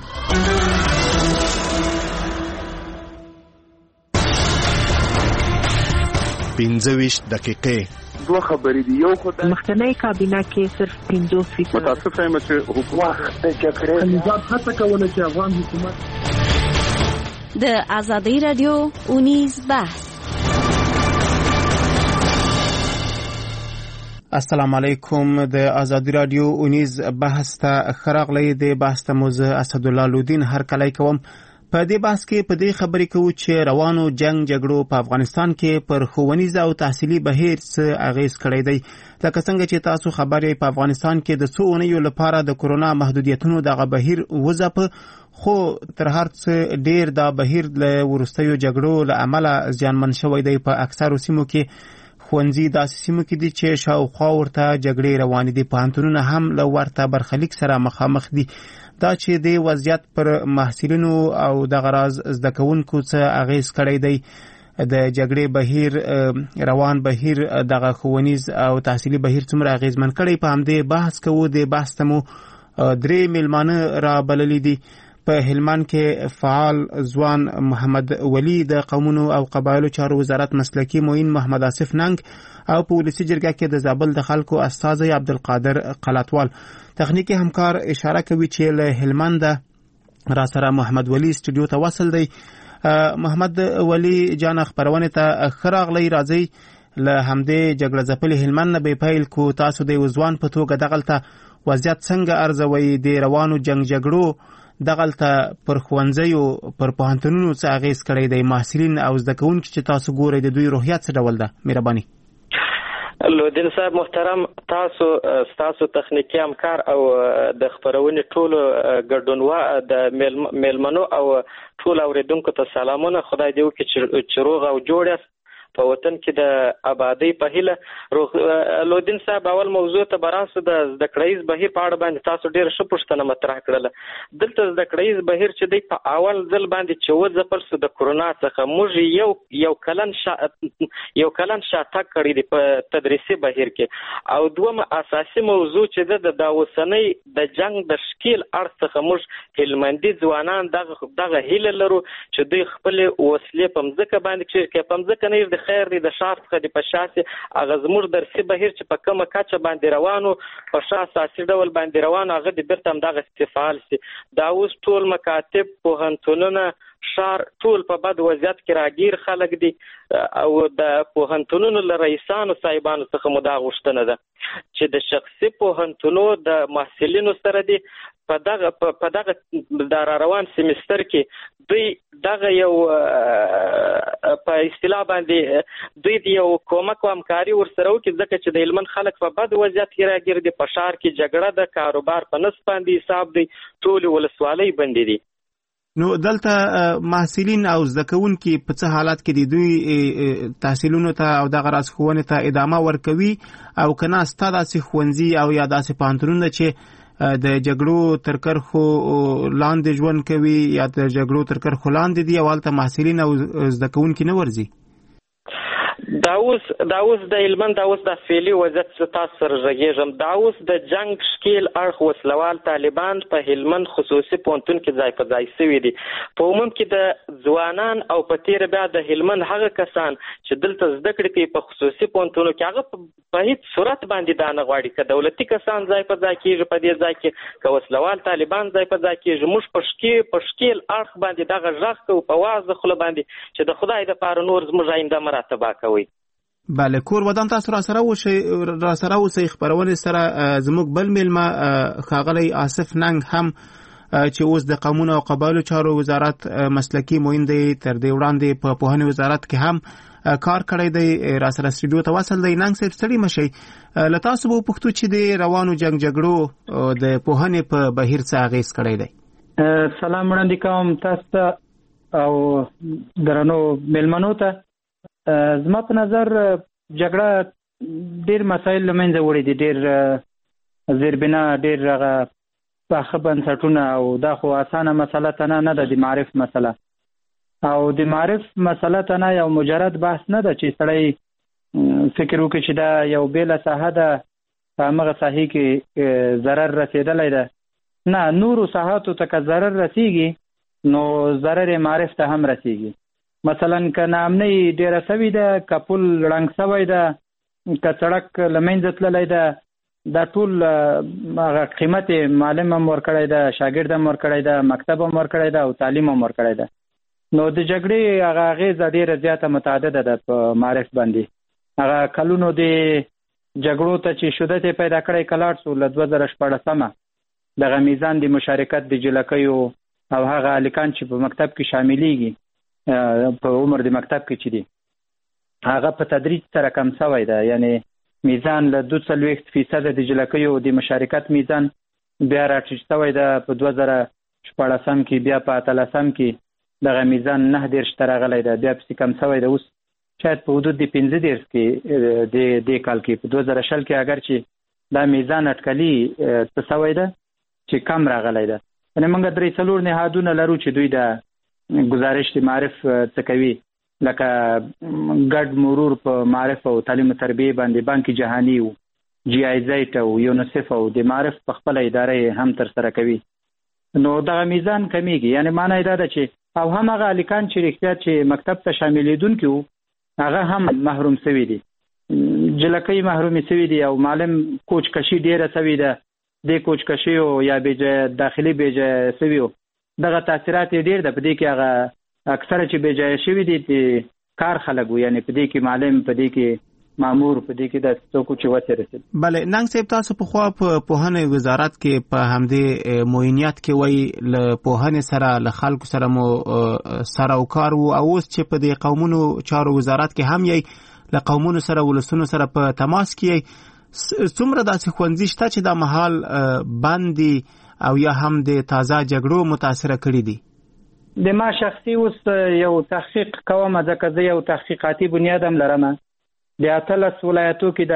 پنځه ویشت دقیقې دوه خبرې دي. یو خو د مخکنی کابینه کې صرف پنځوس فیصد متاسفه یم چې حکومت د جګړې نظام هڅه کوله چې افغان حکومت د ازادۍ رادیو اونیز بحث. السلام علیکم. د ازادۍ رادیو اونیز بحث ته خراغلی د بحث ته موزه اسدالله لودین هر کلی کوم. په دې بحث کې په دې خبرې کوو چې روانو جنگ جګړو په افغانستان کې پر ښوونیز او تحصیلي بهیر څه اغیز کړی دی. لکه څنګه چې تاسو خبر یې په افغانستان کې د څو اونیو لپاره د کورونا محدودیتونو دغه بهیر وځپه، خو تر هر څه ډیر دا بهیر له وروستیو جګړو له امله زیانمن شوی دی. په اکثرو سیمو کې ښوونځي داسې سیمو کې دي چې شاوخوا ورته جګړې روانې دي. پوهنتونونه هم له ورته برخلیک سره مخامخ دي. دا چې د وضعیت پر محصلینو او دغه راز زده کوونکو څه اغیز کړی دی. د جګړې بهیر روان بهیر دغه ښوونیز او تحصیلي بهیر څومره اغیزمن کړی، په همدې بحث کوو. د بحث ته مو درې میلمانه را بللي دي. په هلمند کې فعال ځوان محمد ولی، د قومونو او قبایلو چارو وزارت مسلکي معین محمد آصف ننګ، او په ولسي جرګه کې د زابل د خلکو استازی عبدالقادر قلاتوال. تخنیکی همکار اشاره کوي چې له هلمند را سره محمد ولی استودیو ته وصل دی. محمد ولی جان خبرونه ته خراغلی راځي. له همدې جګړه ځپلې هلمند نه به پیل کو. تاسو د وزوان په توګه دغلته وضعیت څنګه ارزوي؟ د روانو جنگ جګړو دغلته پر ښوونځیو پر پوهنتونونو څه اغیز کړی دی؟ محصلین او زده کوونکي چې تاسو ګورئ د دوی روحیات څه ډول ده؟ مهرباني. لودین صاحب محترم، تاسو تاسو تخنیکی همکار او د خبرونې ټولو ګډونوا د میلمنو او ټول اوریدونکو ته سلامونه. خدای دې وکړي چې روغ او جوړ یاست په وطن کې د آبادی په هیله. لودین صاحب اول موضوع ته براسو د زده کړیز بهیر په اړه باندې تاسو ډیر ښه پوښتنه مطرح کړله. دلته زده کړیز بهیر چې دی په اول ځل باندې چې وځپل سو د کورونا څخه، موږ یو یو کلن شا یو کلن شاتګ کړی دی په تدریسي بهیر کې. او دومره اساسي موضوع چې د دا اوسنۍ د جنگ د شکیل اړخ څخه موږ هلمندي ځوانان دغه دغه هیله لرو چې دوی خپل وسلې په مځکه باندې چې په مځکه نه د خیر دی د شار څخه د پشاسي هغه زموږ درسي بهیر چې په کومه کچه باندې روانو په اساسي ډول باندې روانو هغه د بیرته هم دغه استفال سي. دا اوس ټول مکاتب پوهنتونونه شار ټول په بد وضعیت کې راګیر خلک دي او د پوهنتونونو له رئیسانو صاحبانو څخه مو دا غوښتنه ده چې د شخصي پوهنتونونو د محصلینو سره دي په دغه په دغه د روان سیمستر کې دوی دغه یو په اصطلاح باندې دوی د یو کومک او همکاري ورسره وکړي ځکه چې د هلمند خلک په بد وضعیت کې راګیر دي په ښار کې جګړه د کاروبار په نس باندې حساب دی ټولې ولسوالۍ بندې دي. نو دلته محصلین او زده کوونکي په څه حالات کې دي؟ دوی تحصیلونو ته او دغه راز ښوونې ته ادامه ورکوي او که نه ستا داسې ښوونځي او یا داسې پوهنتونونه چې د جګړو تر کرښو لاندې ژوند کوي یا د جګړو تر کرښو لاندې دي او هلته محصلین او زده کوونکي نه ورځي؟ دا اوس دا اوس د هلمند دا اوس د فعلي وضعیت څخه تاسو سره غږیږم. دا اوس د جنگ شکیل اړخ وسلوال طالبان په هلمند خصوصي پوهنتون کې ځای په ځای شوي دي. په عموم کې د ځوانان او په تیر بیا د هلمند هغه کسان چې دلته زده کړې کوي په خصوصي پوهنتونو کې هغه په هیڅ صورت باندې دا نه غواړي که دولتي کسان ځای په ځای کېږي په دې ځای کې که وسلوال طالبان ځای په ځای کېږي. موږ په شکیل په شکیل اړخ باندې دغه غږ کوو په واضح خوله باندې چې د خدای دپاره نور زموږ آینده مه راته تباه کوئ. بله کور ودان تاسو را سره اوسئ را سره اوسئ خپرونې سره زموږ بل میلمه ښاغلی آصف ننګ هم چې اوس د قانون او قبایلو چارو وزارت مسلکي معین دی تر دې وړاندې په پوهنې وزارت کې هم کار کړی دی را سره سټوډیو ته وصل دی. ننګ صاحب ستړي مه شئ له تاسو به وپوښتو چې د روانو جنګ جګړو د پوهنې په بهیر څه اغېز کړی دی؟ سلام وړاندې کوم تاسو ته او درنو میلمنو ته. زما په نظر جګړه ډېر مسایل له منځه وړي دي، ډېر زیربنا، ډېر هغه پاخه بنسټونه او دا خو اسانه مسله ته نه ده د معرف مسله او د معرف مسله ته نه یو مجرد بحث نه ده چې سړی فکر وکړي چې دا یو بېله ساحه ده په همغه ساحې کې ضرر رسېدلی ده. نه، نورو ساحاتو ته که ضرر رسېږي نو ضرر معرف ته هم رسېږي. مثلا که ناامنۍ ډېره سوې ده، که پل ړنګ سوی ده، که سړک له منځه تللی ده، دا ټول هغه قیمت معلم هم ورکړی ده، شاګرد هم ورکړی ده، مکتب هم ورکړی ده او تعلیم هم ورکړی ده. نو د جګړې هغه اغېزه ډېره زیاته متعدده ده په معرف باندې. هغه کلونو د جګړو ته چې شدت یې پیدا کړی کلاړ سو له دوه زره شپاړسمه دغه میزان د مشارکت د جلکیو او هغه هلکان چې په مکتب کې شاملیږي په عمر د مکتب کې چې دي هغه په تدریج سره کم شوی ده. یعنی میزان له دوه څلوېښت فیصده د جلکیو د مشارکت میزان بیا راټیټ شوی ده. په دوه زره شپاړسم کې بیا په اتلسم کې دغه میزان نه دېرش ته راغلی ده، بیا پسې کم شوی ده. اوس شاید په حدود د پنځه دېرش کې د دې کال کې په دوه زره شل کې اگر چې دا میزان اټکلي څه شوی ده چې کم راغلی ده. یعنې موږ درې څلور نهادونه لرو چې دوی د گزارش د معرف څه کوي، لکه ګډ مرور په معرف او تعلیم و تربیه باندې بانک جهانی او جی آی زیټ او یونیسف او د معرف په خپل ادارې هم تر سره کوي. نو دغه میزان کمیږي. یعنی معنی دا ده چې او هم هغه هلکان چې رښتیا چې مکتب ته شاملېدونکي وو هغه هم محروم سوي دي، جلکۍ محرومې سوي دي او معلم کوچ کشي ډېره سوي ده. د کوچ کشیو یا بېجایه داخلي بېجایه سوي وو دغه تاثیرات یې ډېر ده. په دې کې هغه اکثره چې بېجایه شوي دي د کار خلک وو، یعنې په دې کې معلم، په دې کې مامور، په دې کې د څوک چې وسې رسېد. بله ننګ صاحب تاسو پخوا په پوهنې وزارت کې په همدې معینیت کې وایي له پوهنې سره له خلکو سره مو سره او کار وو او اوس چې په دې قومونو چارو وزارت کې هم یې له قومونو سره ولسونو سره په تماس کې یې څومره داسې ښوونځي شته چې دا مهال بند دي او یا هم د تازه جګړو متاثره کړي دي؟ د ما شخصي اوس یو تحقیق کوم ځکه زه یو تحقیقاتي بنیاد هم لرم. د اتلس ولایتو کې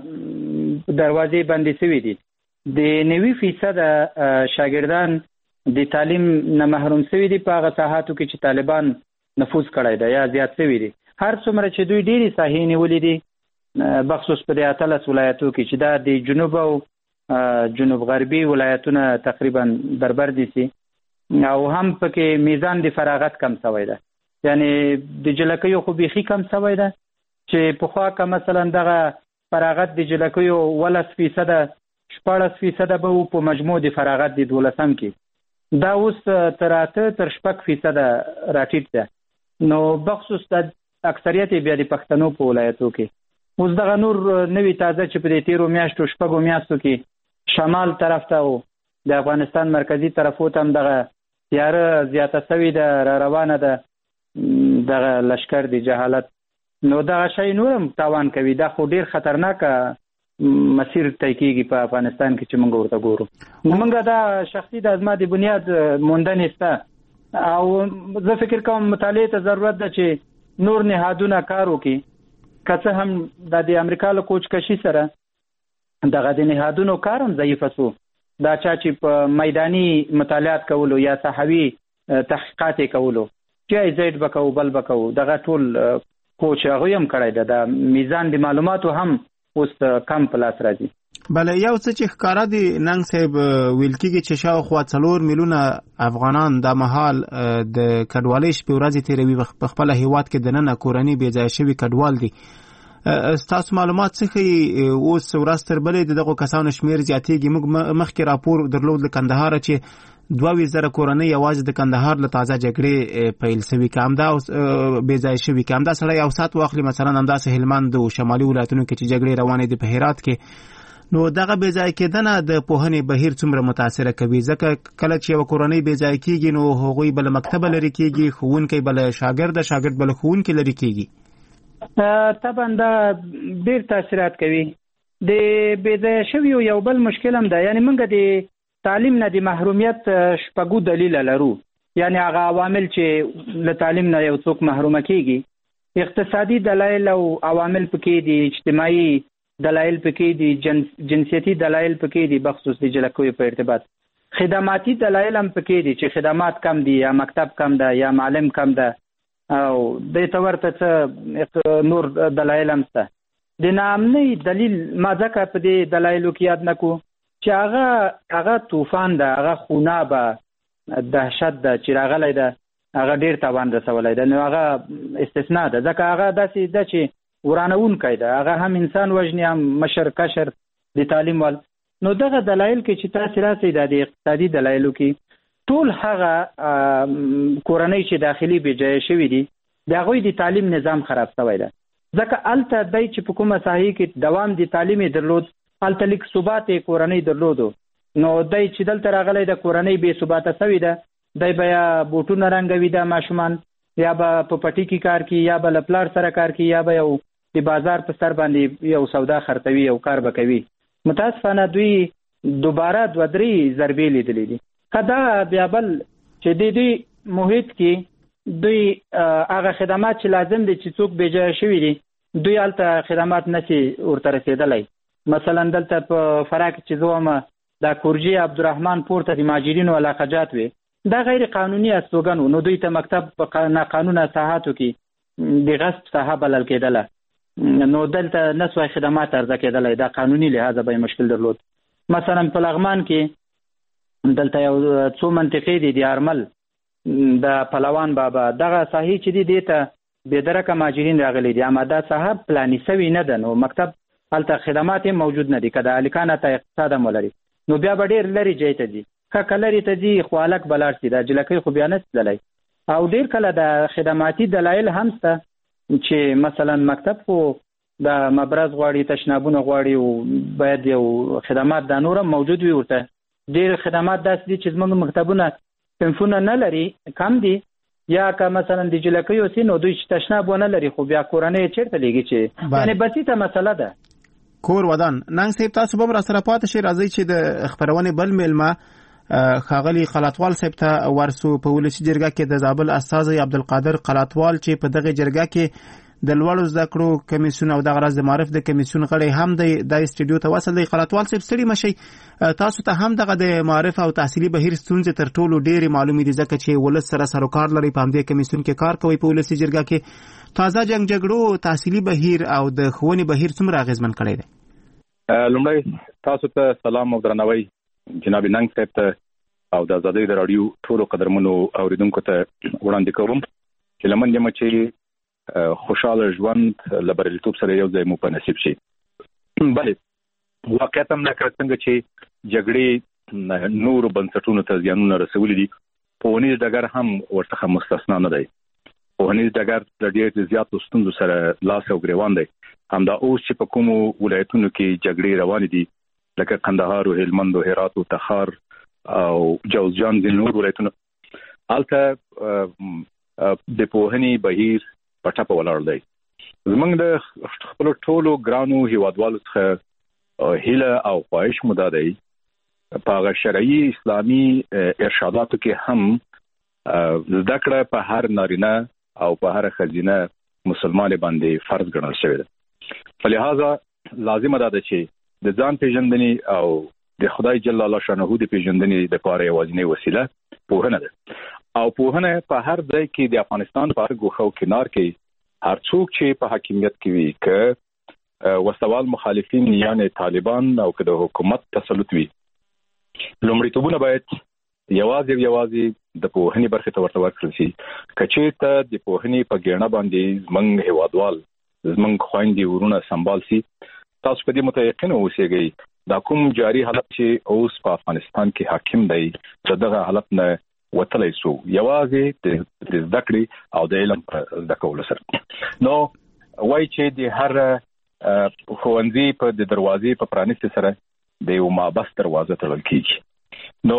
د دروازې بندې شوي دي. د نوي فیصده شاګردان د تعلیم نه محروم شوي دي په هغه ساحاتو کې چې طالبان نفوذ کړی دی یا زیات شوي دي. هر څومره چې دوی ډېرې ساحې نیولې دي بخصوص په د اتلس ولایتو کې چې دا د جنوب او جنوب غربي ولایتونه تقریبا بربر دي سي او هم پکې میزان د فراغت کم شوی ده. یعنی د جلکیو خو بیخي کم شوی ده چې پخوا که مثلا دغه فراغت د جلکیو ولس فیصده شپاړس فیصده به و په مجموع د فراغت د دولسم کې دا اوس تر اته تر شپږ فیصد راټیټ ده. نو بخصوص د اکثریت بیا د پښتنو په ولایتو کې اوس دغه نور نوی تازه چې په دې تیرو میاشتو شپږو میاشتو کې شمال طرف ته او د افغانستان مرکزی طرفو ته هم دغه تیاره زیاته سوي ده، را روانه ده دغه لشکر د جهالت. نو دغه شی نورم تاوان کوي. دا خو ډیر خطرناکه مسیر طی کیږي په افغانستان کې چې موږ ورته ګورو. موږ دا شخصي د ازما د بنیاد موندنې سته او زه فکر کوم مطالعه ته ضرورت ده چې نور نهادونه کار وکړي. که څه هم د امریکا له کوچکشي سره دغه د نهادونو کار هم ضعیفه سو. دا چا چې په میداني مطالعات کولو یا صحوي تحقیقات کولو چې زید بکو بل بکو دغه ټول کوچ هغه هم کړی ده. د میزان د معلوماتو هم اوس کم پلاس راځي. بله یو څه چې ښکارا دي ننګ صاحب ویل کېږي چې شاوخوا څلور میلیونه افغانان دا مهال د کډوالۍ شپې ورځې تېروي په خپل هیواد کې دننه کورنۍ بې ځایه شوي کډوال دي. ستاسو معلومات څه ښیي اوس ورځ تر بلې د دغو کسانو شمېر زیاتېږي؟ موږ مخکې راپور درلود له کندهاره چې دوه ویشت زره کورنۍ یوازې د کندهار له تازه جګړې پیل شوي که همدا بې ځایه شوي که همدا سړی یو ساعت واخلي مثلا همداسې هلمند او شمالي ولایتونو کې چې جګړې روانې دي په هرات کې، نو دغه بې ځای کېدنه د پوهنې بهیر څومره متاثره کوي؟ ځکه کله چې یوه کورنۍ بې ځای کېږي نو هغوی به له مکتبه لرې کېږي، ښوونکی به له شاګرده، شاګرد به له ښوونکي لرې کېږي. طبعا دا ډېر تاثیرات کوي. د بې ځایه شویو یو بل مشکل هم ده، یعنی موږ د تعلیم نه د محرومیت شپږو دلیله لرو. یعنی هغه عوامل چې له تعلیم نه یو څوک محرومه کېږي، اقتصادي دلایل او عوامل پکې دي، اجتماعي دلایل پکې دي، جنس جنسیتي دلایل پکې دي بخصوص د جلکوي په ارتباط، خدماتي دلایل هم پکې دي چې خدمات کم دي یا مکتب کم ده یا معلم کم ده او د تورته څه نور دلایل هم شته. د ناامنۍ دلیل ما ځکه په دې دلایلو کې یاد نکو چې هغه هغه طوفان ده، هغه خونابه دهشت ده چې راغلی ده، هغه ډیر تاوان رسولی ده. نو هغه استثناء ده ځکه هغه داسې ده چې ورانونکی ده، هغه هم انسان وژني هم مشر کشر د تعلیم ول. نو دغه دلایل کې چې تاسې راسئ د اقتصادي دلایلو کې ټول هغه کورنۍ چې داخلي بې ځایه شوي دي د هغوی د تعلیم نظام خراب شوی ده. ځکه هلته دی چې په کومه ساحې کې دوام د تعلیم یې درلود، هلته لیک ثبات یې کورنۍ درلودو. نو دی چې دلته راغلی د کورنۍ بې ثباته شوې ده، دی به یا بوټونه رنګوي د ماشومان، یا به په پټي کې کار کوي، یا به له پلار سره کار کوي، یا به یو د بازار په سر باندې یو سودا خرڅوي او کار به کوي. متاسفانه دوی دوباره دوه درې ضربې لیدلې دي. که دا بیا بل چې د دې محیط کې دوی هغه خدمات چې لازم دي چې څوک بې ځایه شوي دي دوی هلته خدمات نشي ورته رسېدلی. مثلا دلته په فراه کې چې زه وم دا کورجي عبدالرحمن پورته د مهاجرینو علاقه جات وي، دا غیر قانوني استوګن و. نو دوی ته مکتب په ناقانونه ساحاتو کې د غصب ساحه بلل کېدله، نو دلته نسوای خدمات عرضه کېدلی، دا قانوني لحاظه به مشکل درلود. مثلا په لغمان کې دلته یو څو منطقې دي د ارمل د پهلوان بابا، دغه ساحې چې دي دې ته بېدرکه مهاجرین راغلي دي، اما دا ساحه پلاني سوي نه ده. نو مکتب هلته خدمات هم موجود نه دي، که د هلکانه ته اقتصاد هم ولري نو بیا به ډېر لرې ځای ته ځي. که که لرې ته ځي خو هلک به لاړ شي، دا جلکۍ خو بیا نه شي تللی. او ډېر کله د خدماتي دلایل هم شته چې مثلا مکتب خو د مبرز غواړي، تشنابونه غواړي او باید یو خدمات دا نور هم موجود وي. ورته ډېر خدمات داسې دي چې زموږ مکتبونه صنفونه نه لري، کم دي. یا که مثلا د جلکیو سي نو دوی چې تشناب ونه لري خو بیا کورنۍ چېرته لېږي چې یعنې بسیطه مسله ده. کور ودان. ننګ صاحب تاسو به هم راسره پاتې شئ، راځئ چې د خپرونې بل میلمه ښاغلي قلاتوال صاحب ته ورسو. په ولسي جرګه کې د زابل استازی عبدالقادر قلاتوال چې په دغه جرګه کې د لوړو زده کړو کمیسیون او دغه راز د معارف د کمیسیون غړی هم دی، د استډیو ته وصل دی. قلاتوال صاحب ستړي مشئ، تاسو ته هم دغه د معارف او تحصیلي بهیر ستونزې تر ټولو ډېرې معلومې دي ځکه چې ولس سره سروکار لرئ، په همدې کمیسیون کې کار کوئ. په ولسي جرګه کې تازه جنګ جګړو تحصیلي بهیر او د ښوونې بهیر څومره اغېزمن کړی دی؟ لومړی تاسو ته سلام او درناوی جناب ننګ صاحب ته او د ازادۍ د راډیو ټولو قدرمنو اوریدونکو ته وړاندې کوم چې لمن یم چې خوشاله ژوند له بریالیتوب سره یو ځای مو په نصیب شي. بله واقعیت هم لکه څنګه چې جګړې نور بنسټونو ته زیانونه رسولي دي. پوهنیز ډګر هم ورڅخه مستثنا نه دی. پوهنیز ډګر د ډېر زیاتو ستونزو سره لاس او ګریوان دی. همدا اوس چې په کومو ولایتونو کې جګړې روانې دي لکه قندهار او هلمند او هرات او تخار او جوزجان د نور ولایتونو، هلته د پوهنې بهیر په ټپه ولاړ دی. زمونږ د خپلو ټولو ګرانو هیوادوالو څخه هیله او خواهش مو دا دی په هغه شرعي اسلامي ارشاداتو کې هم زده کړه په هر نارینه او په هر ښځینه مسلمان باندې فرض ګڼل شوی ده. په لحاظه لازمه ده چې د ځان پیژندنې او د خدای جل الله شانه د پیژندنې لپاره یوازینی وسیله پوهنه ده. او پوهنه په هر ځای کې د افغانستان په هر ګوښه او کنار کې هر څوک چې په حاکمیت کې وي، که وسوال مخالفین یعنی طالبان او که د حکومت تسلط وي، لومړیتوبونه باید یوازې یوازې د پوهنې برخې ته ورته ورکړل شي. که چېرته د پوهنې په ګېڼه باندې زموږ هیوادوال زموږ خویندې ورونه سمبال شي، تاسو په دې متیقن اوسئ دا کوم جاري حالت چې اوس په افغانستان کې حاکم دی د دغه حالت نه وتلی سو یوازې د زده کړې او د علم په زده کولو سره. نو وایي چې د هر ښوونځي په د دروازې په پرانیستې سره د یو مابس دروازه تړل کېږي. نو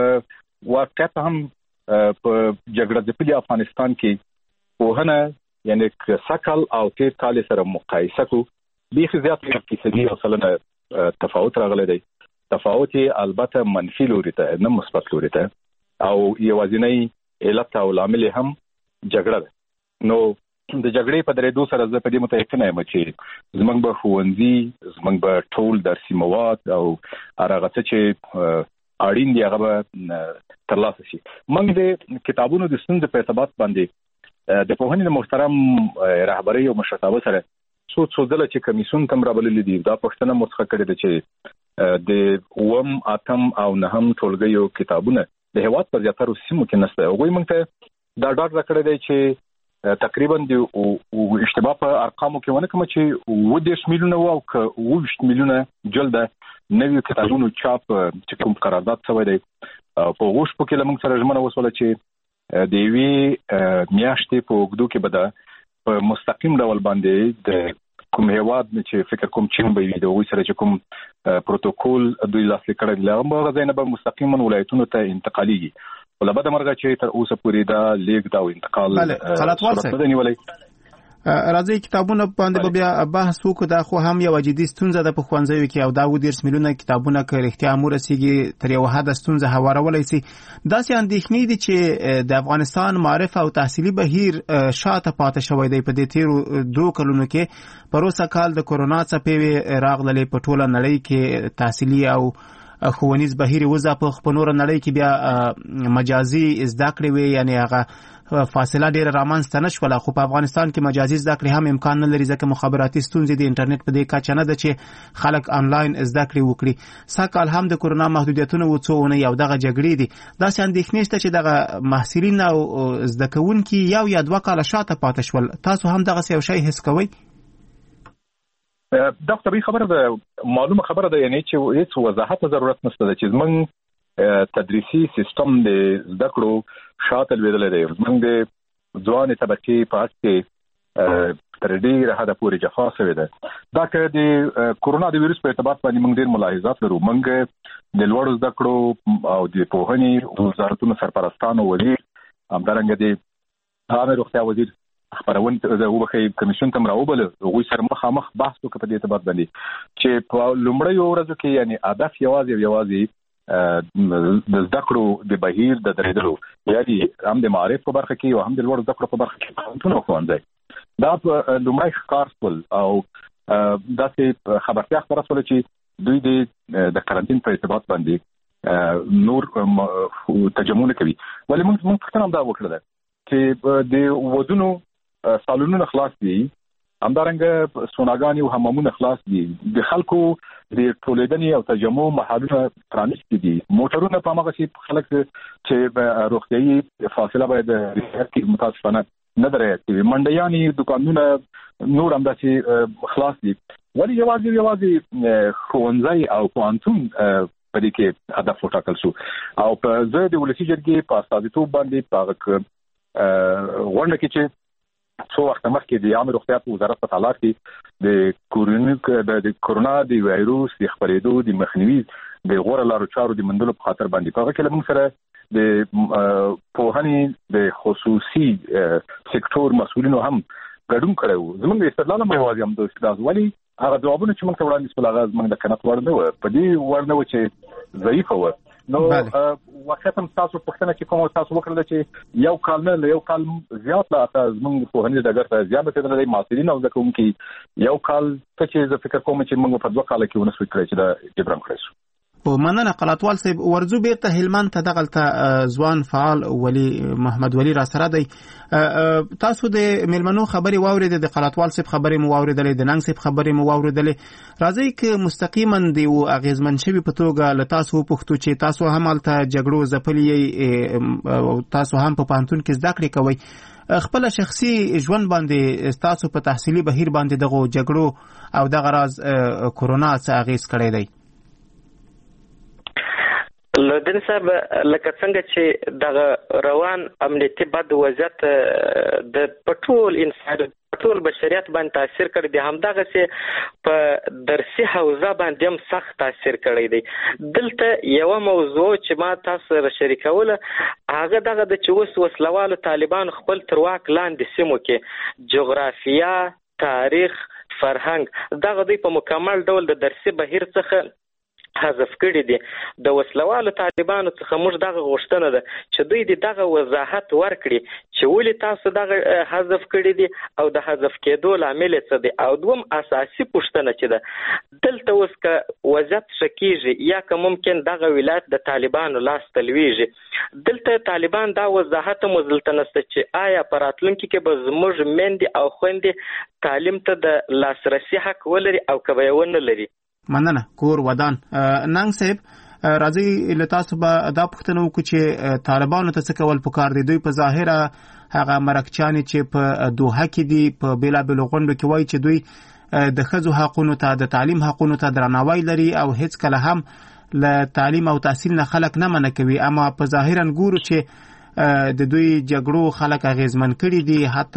واقعیت هم په جګړه ځپلي افغانستان کې پوهنه یعنی که سکل او تیر کال سره مقایسه کو بیخي زیات فیصدي او سلنه تفاوت راغلی دی. تفاوت یې البته منفي لوري ته نه مثبت لوري ته، او یوازینی علت او لامل هم جګړه ده. نو د جګړې په درېدو سره زه په دې متیقنه یم چې زموږ به ښوونځي، زموږ به ټول درسي مواد او هغه څه چې اړین دي هغه به ترلاسه شي. موږ د کتابونو د ستونزو په ارتباط باندې د پوهنې د محترم رهبرۍ او مشرتابه سره څو څو ځله چې کمیسیون ته رابللي دي، دا پوښتنه مو څخه کړې ده چې د اووم اتم او نهم ټولګیو کتابونه د هېواد په زیاترو سیمو کې نشته. هغوی موږ ته دا ډاډ راکړی دی چې تقریبا د اشتباه په ارقامو کې ونه کوم چې اووه دېرش میلیونه و او که اووه ویشت میلیونه جلده نویو کتابونو چاپ چې کوم قرارداد شوی دی په هغو شپو کې له موږ سره ژمنه وشوله چې د یوې میاشتې په اوږدو کې به ده په مستقیم ډول باندې د کوم هیواد چې فکر کوم چین به وي د هغوی سره چې کوم پروتوکول دوی لاسلیک کړی دی هغه هغه ځای نه به مستقیما ولایتونو ته انتقالیږي. خو له بده مرغه چې تر اوسه پورې دا لیږد او انتقال صورت نه دی نیولی. راځي کتابونه باندې بیا بحث وکړو. دا خو هم یو جدي ستونزه ده په ښوونځیو کې، او دا اووه دېرش میلیونه کتابونه که رښتیا هم ورسیږي تر یو حده ستونزه هوارولی شي. داسې اندېښنې دي چې د افغانستان معرف او تحصیلي بهیر شاته پاتې شوی دی. په دې تیرو دوه کلونو کې پروسه کال د کورونا څپې راغللې، په ټوله نړۍ کې تحصیلي او ښوونیز بهیر وځاپه. په نوره نړۍ کې بیا مجازي زده کړې وې، یعنی هغه فاصله ډیره رامنځته نه شوله. خو په افغانستان کې مجازي زده کړې هم امکان نه لري ځکه مخابراتي ستونزې د انټرنیټ په دې کچه نه ده چې خلک آنلاین زده کړې وکړي. سږ کال هم د کورونا محدودیتونه و څو اونۍ او دغه جګړې دي. داسې اندېښنې شته چې دغه محصلین او زده کوونکي یو یا دوه کاله شاته پاتې شول. تاسو هم دغسې یو شی حس کوئ؟ دا طبیعي خبره ده، معلومه خبره ده، یعنی چې هیڅ وضاحت ضرورت نشته ده چې زموږ تدریسي سیستم د زده کړو شاته لوېدلی دی. زموږ د ځوانې طبقې په حق کې تر ډېره حده پورې جفا شوې ده. دا که د کورونا د ویروس په ارتباط باندې موږ ډېر ملاحظات لرو. موږ د لوړو زده کړو او د پوهنې وزارتونو سرپرستانو وزیر، همدارنګه د عامه روغتیا وزیر خبرون ته وبخې کمیسیون ته راوبله، هغوی سره مخامخ بحث وکړو په دې اعتبار باندې چې په لومړیو ورځو کې یعنی هدف یوازې یوازې د زده کړو د بهیر د درېدلو، یعنی هم د معارف په برخه کې او هم د لوړو زده کړو په برخه کې پوهنتون او ښوونځی دا په لومړی ښکار شول او داسې خبرتیا خپره شوله چې دوی د قرنطین په ارتباط باندې نور تجمعونه کوي. ولې موږ موږ پوښتنه هم دا وکړله چې د ودونو سالونونه خلاص دي، همدارنګه سوناګانې او حمامونه خلاص دي، د خلکو د ټولېدنې او تجمع محلونه پرانیستي دي، موټرونه په هماغسې خلک چې روغتیایي فاصله باید رعایت کړي متاسفانه نه ده رعایت کوي، منډیانې دوکانونه نور همداسې خلاص دي. ولې یوازې یوازې ښوونځی او پوهنتون په دې کې هدف وټاکل شو او په زه د ولسی جرګې په استازیتوب باندې په غونډه کې چې څو وخت مخکې د عامه روغتیا په وزارت په تعلق کې د کورونا د کورونا د وایروس د خپرېدو د مخنیوي د غوړه لارو چارو د مندلو په خاطر باندې په هغه کې موږ سره د پوهنې د خصوصي سکتور مسؤلینو هم ګډون کړو. زموږ د استدلال موازی هم د استدلال ولی هغه ځوابونه چې موږ ته وړاندې شول هغه موږ د کنت ورنه و په دې ورنه و چې ضعیف و. نو وختم تاسو پوښتنه چې کوم تاسو وکړل چې یو کال نه یو کال زیات لا تاسو موږ په هني دغه ته زیات څه نه ماسرین او ځکه کوم یو کال ته چې زه فکر کوم چې موږ په دوه کال کې ونسو کړی چې دا جبران کړی شو. په مننه قلاتوال صاحب ورزو بیرته هلمند ته دغلته ځوان فعال ولی محمد ولی را سره دی. تاسو د ملمنو خبري واوریدل د قلاتوال صاحب خبري مو واوریدل د ننګ صاحب خبري مو واوریدل راځي ک مستقیما دی او اغیزمن شوی په توګه ل تاسو پښتو چې تاسو هم الته جګړو زپلی تاسو هم په پانتون کې زده کړې کوي خپل شخصي ژوند باندې تاسو په تحصیلي بهیر باندې دغه جګړو او دغه راز کورونا څخه اغیز کړی دی. لودن صاحب لکه څنګه چې دغه روان امنیتي بد وضعیت د پټول انسان ټول بشریت باندې تاثیر کړی دی همدغه چې په درسي حوزه باندې هم سخت تاثیر کړی دی. دلته یو موضوع چې ما تاسو سره شریکوله هغه دغه د چې اوس وسلوالو طالبان خپل تر واک لاندې سیمو کې جغرافیا تاریخ فرهنګ دغه دوی په مکمل ډول د درسي بهیر څخه حذف کړی دي. د وسلوالو طالبانو څخه موږ دغه غوښتنه ده چې دوی د دغه وضاحت ورکړي چې ولې تاسو دغه حذف کړی دي او د حذف کېدو لامل څه دی. او دوم اساسي پوښتنه چې ده دلته اوس که وضعیت شکیږي یا که ممکن دغه ولایت د طالبانو لاس تلویږي دلته طالبان دا وضاحت مو دلته نشته چې آیا په راتلونکي کې به زموږ میندې او خویندې تعلیم ته د لاسرسي حق ولري او که به یې ونه لري. مننه کور ودان. ننګ صاحب راځي له تاسو به دا پوښتنه وکړو چې طالبانو ته څه کول پکار دي. دوی په ظاهره هغه مرکچانې چې په دوحه کې دي په بیلابېلو غونډو کې وایي چې دوی د ښځو حقونو ته د تعلیم حقونو ته درناوی لري او هیڅ کله هم له تعلیم او تحصیل نه خلک نه منع کوي اما په ظاهرا ګورو چې د دوی جګړو خلک اغیزمن کړي دي. حتی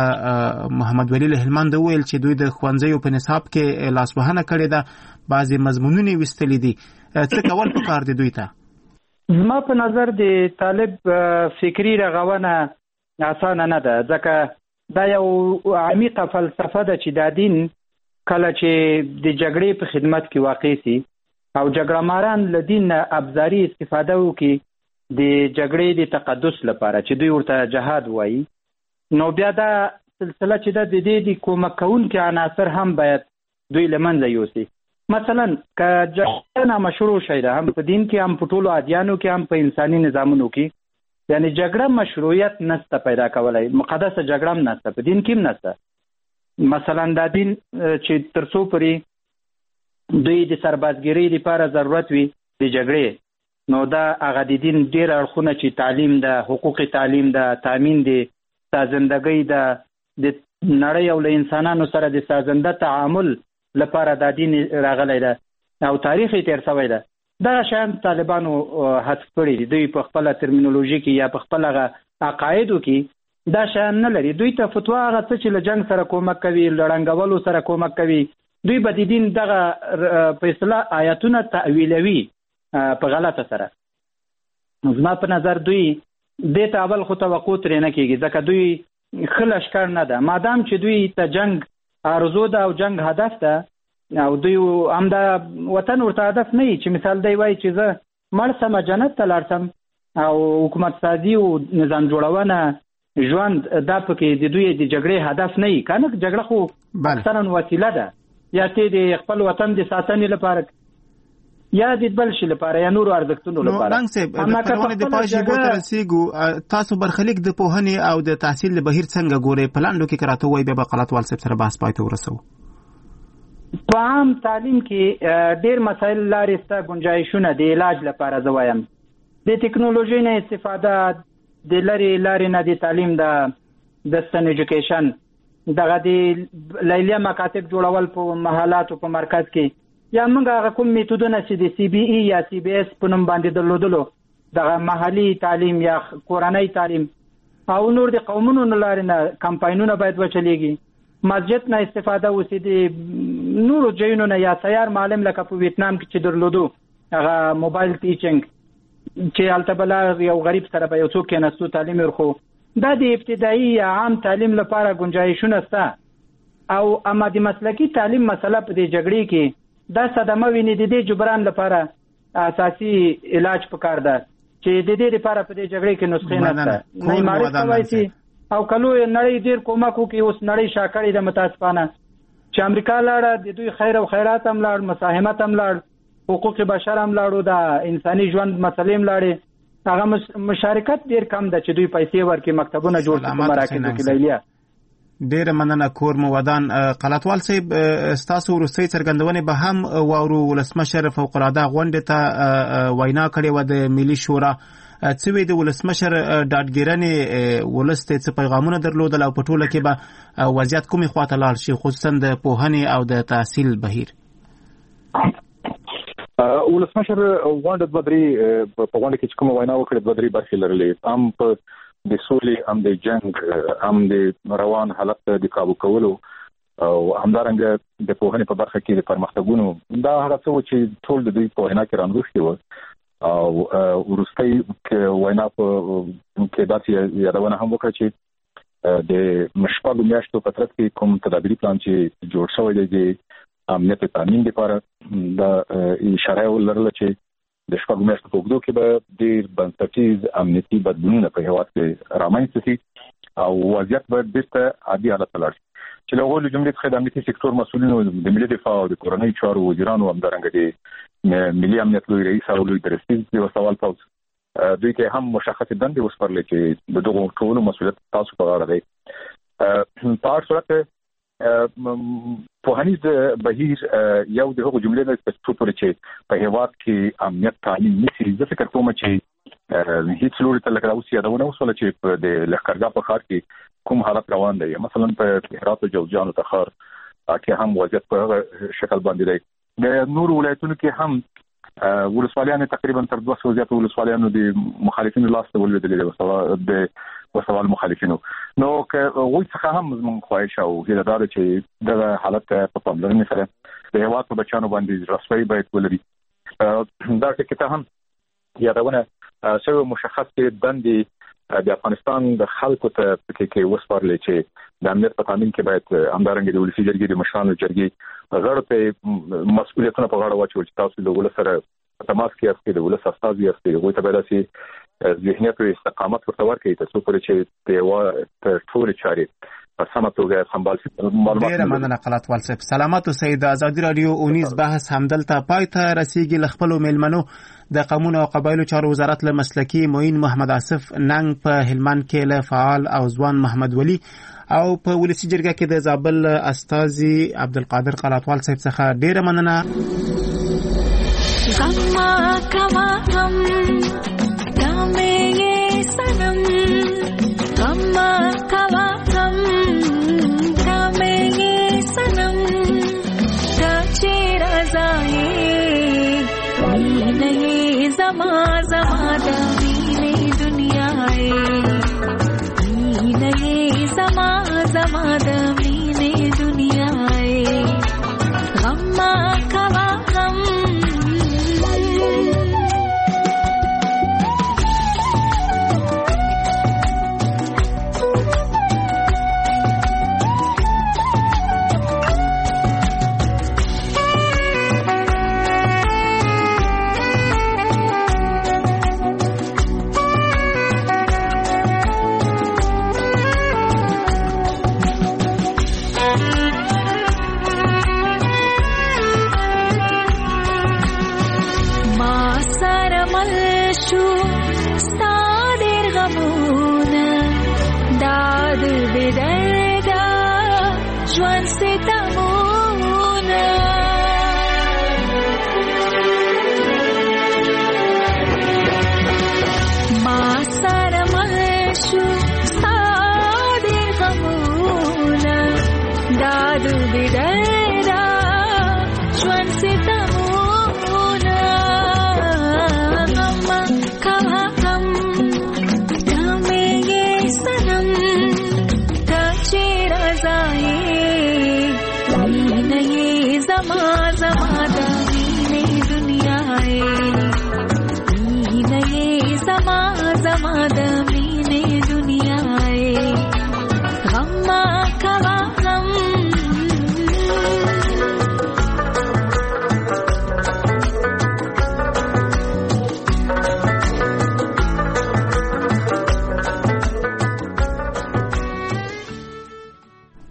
دغه محمد ولی له هلمند ویل چې دوی د ښوونځیو په نصاب کې لاسوهنه کړې ده بعضې مضمونونه یې ویستلي دي. څه کول پکار دي دوی ته؟ زما په نظر د طالب فکري رغونه اسانه نه ده ځکه دا یو عمیقه فلسفه ده چې دا دین کله چې د جګړې په خدمت کې واقع سي او جګړه ماران له دین نه ابزاري استفاده وکړي د جګړې د تقدس لپاره چې دوی ورته جهاد وایي نو بیا دا سلسله چې د دې د کومک کوونکي عناصر هم باید دوی له منځه یوسي. مثلا که جګړه نامشروع شي ده هم په دین کې هم په ټولو ادیانو کې هم په انساني نظامونو کې یعنی جګړه مشروعیت نسته پیدا کولای مقدسه جګړه هم نسته په دین کې هم نسته. مثلا دا دین چې تر څو پورې دوی د سربازګرۍ لپاره ضرورت وي د جګړې نو دا هغه د دین ډېر اړخونه چې تعلیم ده حقوقي تعلیم ده تامین دي سازندګۍ ده د نړۍ او له انسانانو سره د سازنده تعامل لپاره دا دین راغلی ده او تاریخ یې تیر شوی ده. دغه شیان طالبانو حذف کړي دي. دوی په خپله ترمینولوژي کې یا په خپل هغه عقایدو کې دا شیان نه لري. دوی ته فتوا هغه څه چې له جنګ سره کومک کوي له ړنګولو سره کومک کوي دوی به د دین دغه په اصطلاح آیاتونه تعویلوي په غلطه سره. زما په نظر دوی دې ته اول خو توقع ترې نه کېږي ځکه دوی ښه لښکر نه ده مادام چې دوی ته جنګ ارزو ده او جنګ هدف ده او دوی همدا وطن ورته هدف نه وي چې مثال دی وایي چې زه مړ سم جنت ته لاړ سم او حکومت سازي او نظام جوړونه ژوند دا پکې د دوی د جګړې هدف نه وي که نه جګړه خو اکثرا وسیله ده یا ته د خپل وطن د ساتنې لپاره یا د بل شي لپاره یا نورو ارزښتونو لپاره. نو رنګ صاحب د پرونې د پاجي بو تر سیګو تاسو برخلیک د پوهنې او د تحصیل د بهیر څنګه ګوري پلاندو کې کراته وای به قلاتوال صاحب سره بحث پاتې ورسو. په عام تعلیم کې ډېر مسایل لارې سته گنجایشونه د علاج لپاره زه وایم د ټکنالوژي نه استفاده د لارې لارې نه د تعلیم د دستن ایجوکیشن دغه د لیلیه مکاتب جوړول په محلات او په مرکز کې یا موږ هغه کوم میتودونه چې د سی بی ای یا سی بی اس په نوم باندې درلودلو د محلي تعلیم یا کورنۍ تعلیم او نور د قومونو نه لارې نه کمپاینونه باید وچلېږي. مسجد نه استفاده وسي د نورو ځایونو نه یا سیار معلم لکه په ویتنام کې چې درلودو هغه موبایل ټیچینګ چې هلته بلا یو غریب سره به یو څوک کېناستو تعلیم ورخو دا د ابتدایي یا عام تعلیم لپاره گنجایشونه شته. او اما د مسلکي تعلیم مسله په دې جګړې کې دا صدمه ویني د دې جبران لپاره اساسي علاج پکار ده چې د دې لپاره په دې جګړې کې نسخې نشته. نه معرفت کوي او کلو نړۍ ډیر کومک کوي اوس نړۍ شاکړې د متاسفانه چې امریکا لاړه د دوی خیر او خیرات هم لاړ مساهمت هم لاړ حقوق بشر هم لاړو د انساني ژوند مسلې هم لاړې هغه مشارکت ډیر کم ده چې دوی پیسې ورکړي مکتبونه جوړ کړي په مراکزو کې. لیلیا ډیر مننه کور مو ودان. قلاتوال صاحب ستاسو وروستۍ څرګندونې به هم واورو. ولسمشر فوق العاده غونډې ته وینا کړې و د ملي شورا. څه وی د ولسمشر ډاډګیرنې ولسته څه پیغامونه درلودل او په ټوله کې به وضعیت کومې خواته لاړ شي خصوصا د پوهنې او د تحصیل بهیر؟ ولسمشر غونډه د بدري په غونډه کې کوم وینا وکړه د بدري برخې لرلې هم په د سولې هم د جنگ هم د روان حالت د قابو کولو او همدارنګه د پوهنې په برخه کې د پرمختګونو دا هغه څه چې ټول د دوی په وینا کې رانغښتي و او ورستۍ وینا په کې داسې یادونه هم وکړه چې د مشپاغو میاشتو په ترڅ کې کوم تدابیري پلان چې جوړ شوی دی د امنیت تامین لپاره د اشاره ولرله چې د شپږو میاشتو په اوږدو کې به ډېر بنسټیز امنیتي بدلونونه په هېواد کې رامنځته شي او وضعیت به بیرته عادي حالت ته لاړ شي چې له هغو جملې څخه د امنیتي سکتور مسؤلینو د ملي دفاع او د کورنۍ چارو وزیرانو همدارنګه د ملي امنیت لوی رئیس او لوی درستیز د سوال پوز دوی کې هم مشخص دندې وسپارلې چې د دغو ټولو مسؤلیت تاسو په غاړه دی. په هر صورت پوهنیز بهیر یو د هغو جملې نه چې پورې چې په هېواد کې امنیت تعلیم نشي. زه فکر کوم چې هیڅ لوري ته لکه اوس یادونه وسوله چې په د لښکرګاه په ښار کې کوم حالت روان دی مثلا په هرات او جوزجان او تخار کې هم وضعیت په هغه شکل باندې دی. د نور ولایتونو کې هم ولسوالیانو تقریبا تر دوه سوه زیات ولسوالیانو د مخالفینو لاس ته ولوېدلې د وسوال مخالفینو. نو که غوی څخه هم زموږ خواهش او هیله دا ده چې دغه حالت په پاملرنې سره د هېواد په بچیانو باندې رسوایي باید ولري. دا ټکي ته هم یادونه شوی مشخص کې دندې د افغانستان د خلکو ته پکې کې وسپارلې چې د امنیت په تامین کې باید همدارنګه د ولسي جرګې د مشرانو جرګې غړو ته مسؤلیتونه په غاړه واچول چې تاسو د ولس سره په تماس کې یاست د ولس استازي یاست هغوی ته باید داسې ذهنیت او استقامت ورته ورکړئ تر څو پورې چې د یوه ټولې چارې په سمه توګه سمبال شي. ډېره مننه قلاتوال صاحب. سلامات اوسئ. د ازادي راډیو اونیز بحث همدلته پای ته رسیږي. له خپلو میلمنو د قانون او قبایلو چارو وزارت له مسلکي معین محمد آصف ننګ په هلمند کې له فعال او ځوان محمد ولی او په ولسي جرګه کې د زابل استازي عبدالقادر قلاتوال صاحب څخه ډېره مننه. غما کما غم کامې سنم غما کما غم کامې سنم کاچې رضای مینې زما زما د مینې دنیا مینې زما زما د مینې دنیا غما کما غم Dadu bidera, Juan Sita. زما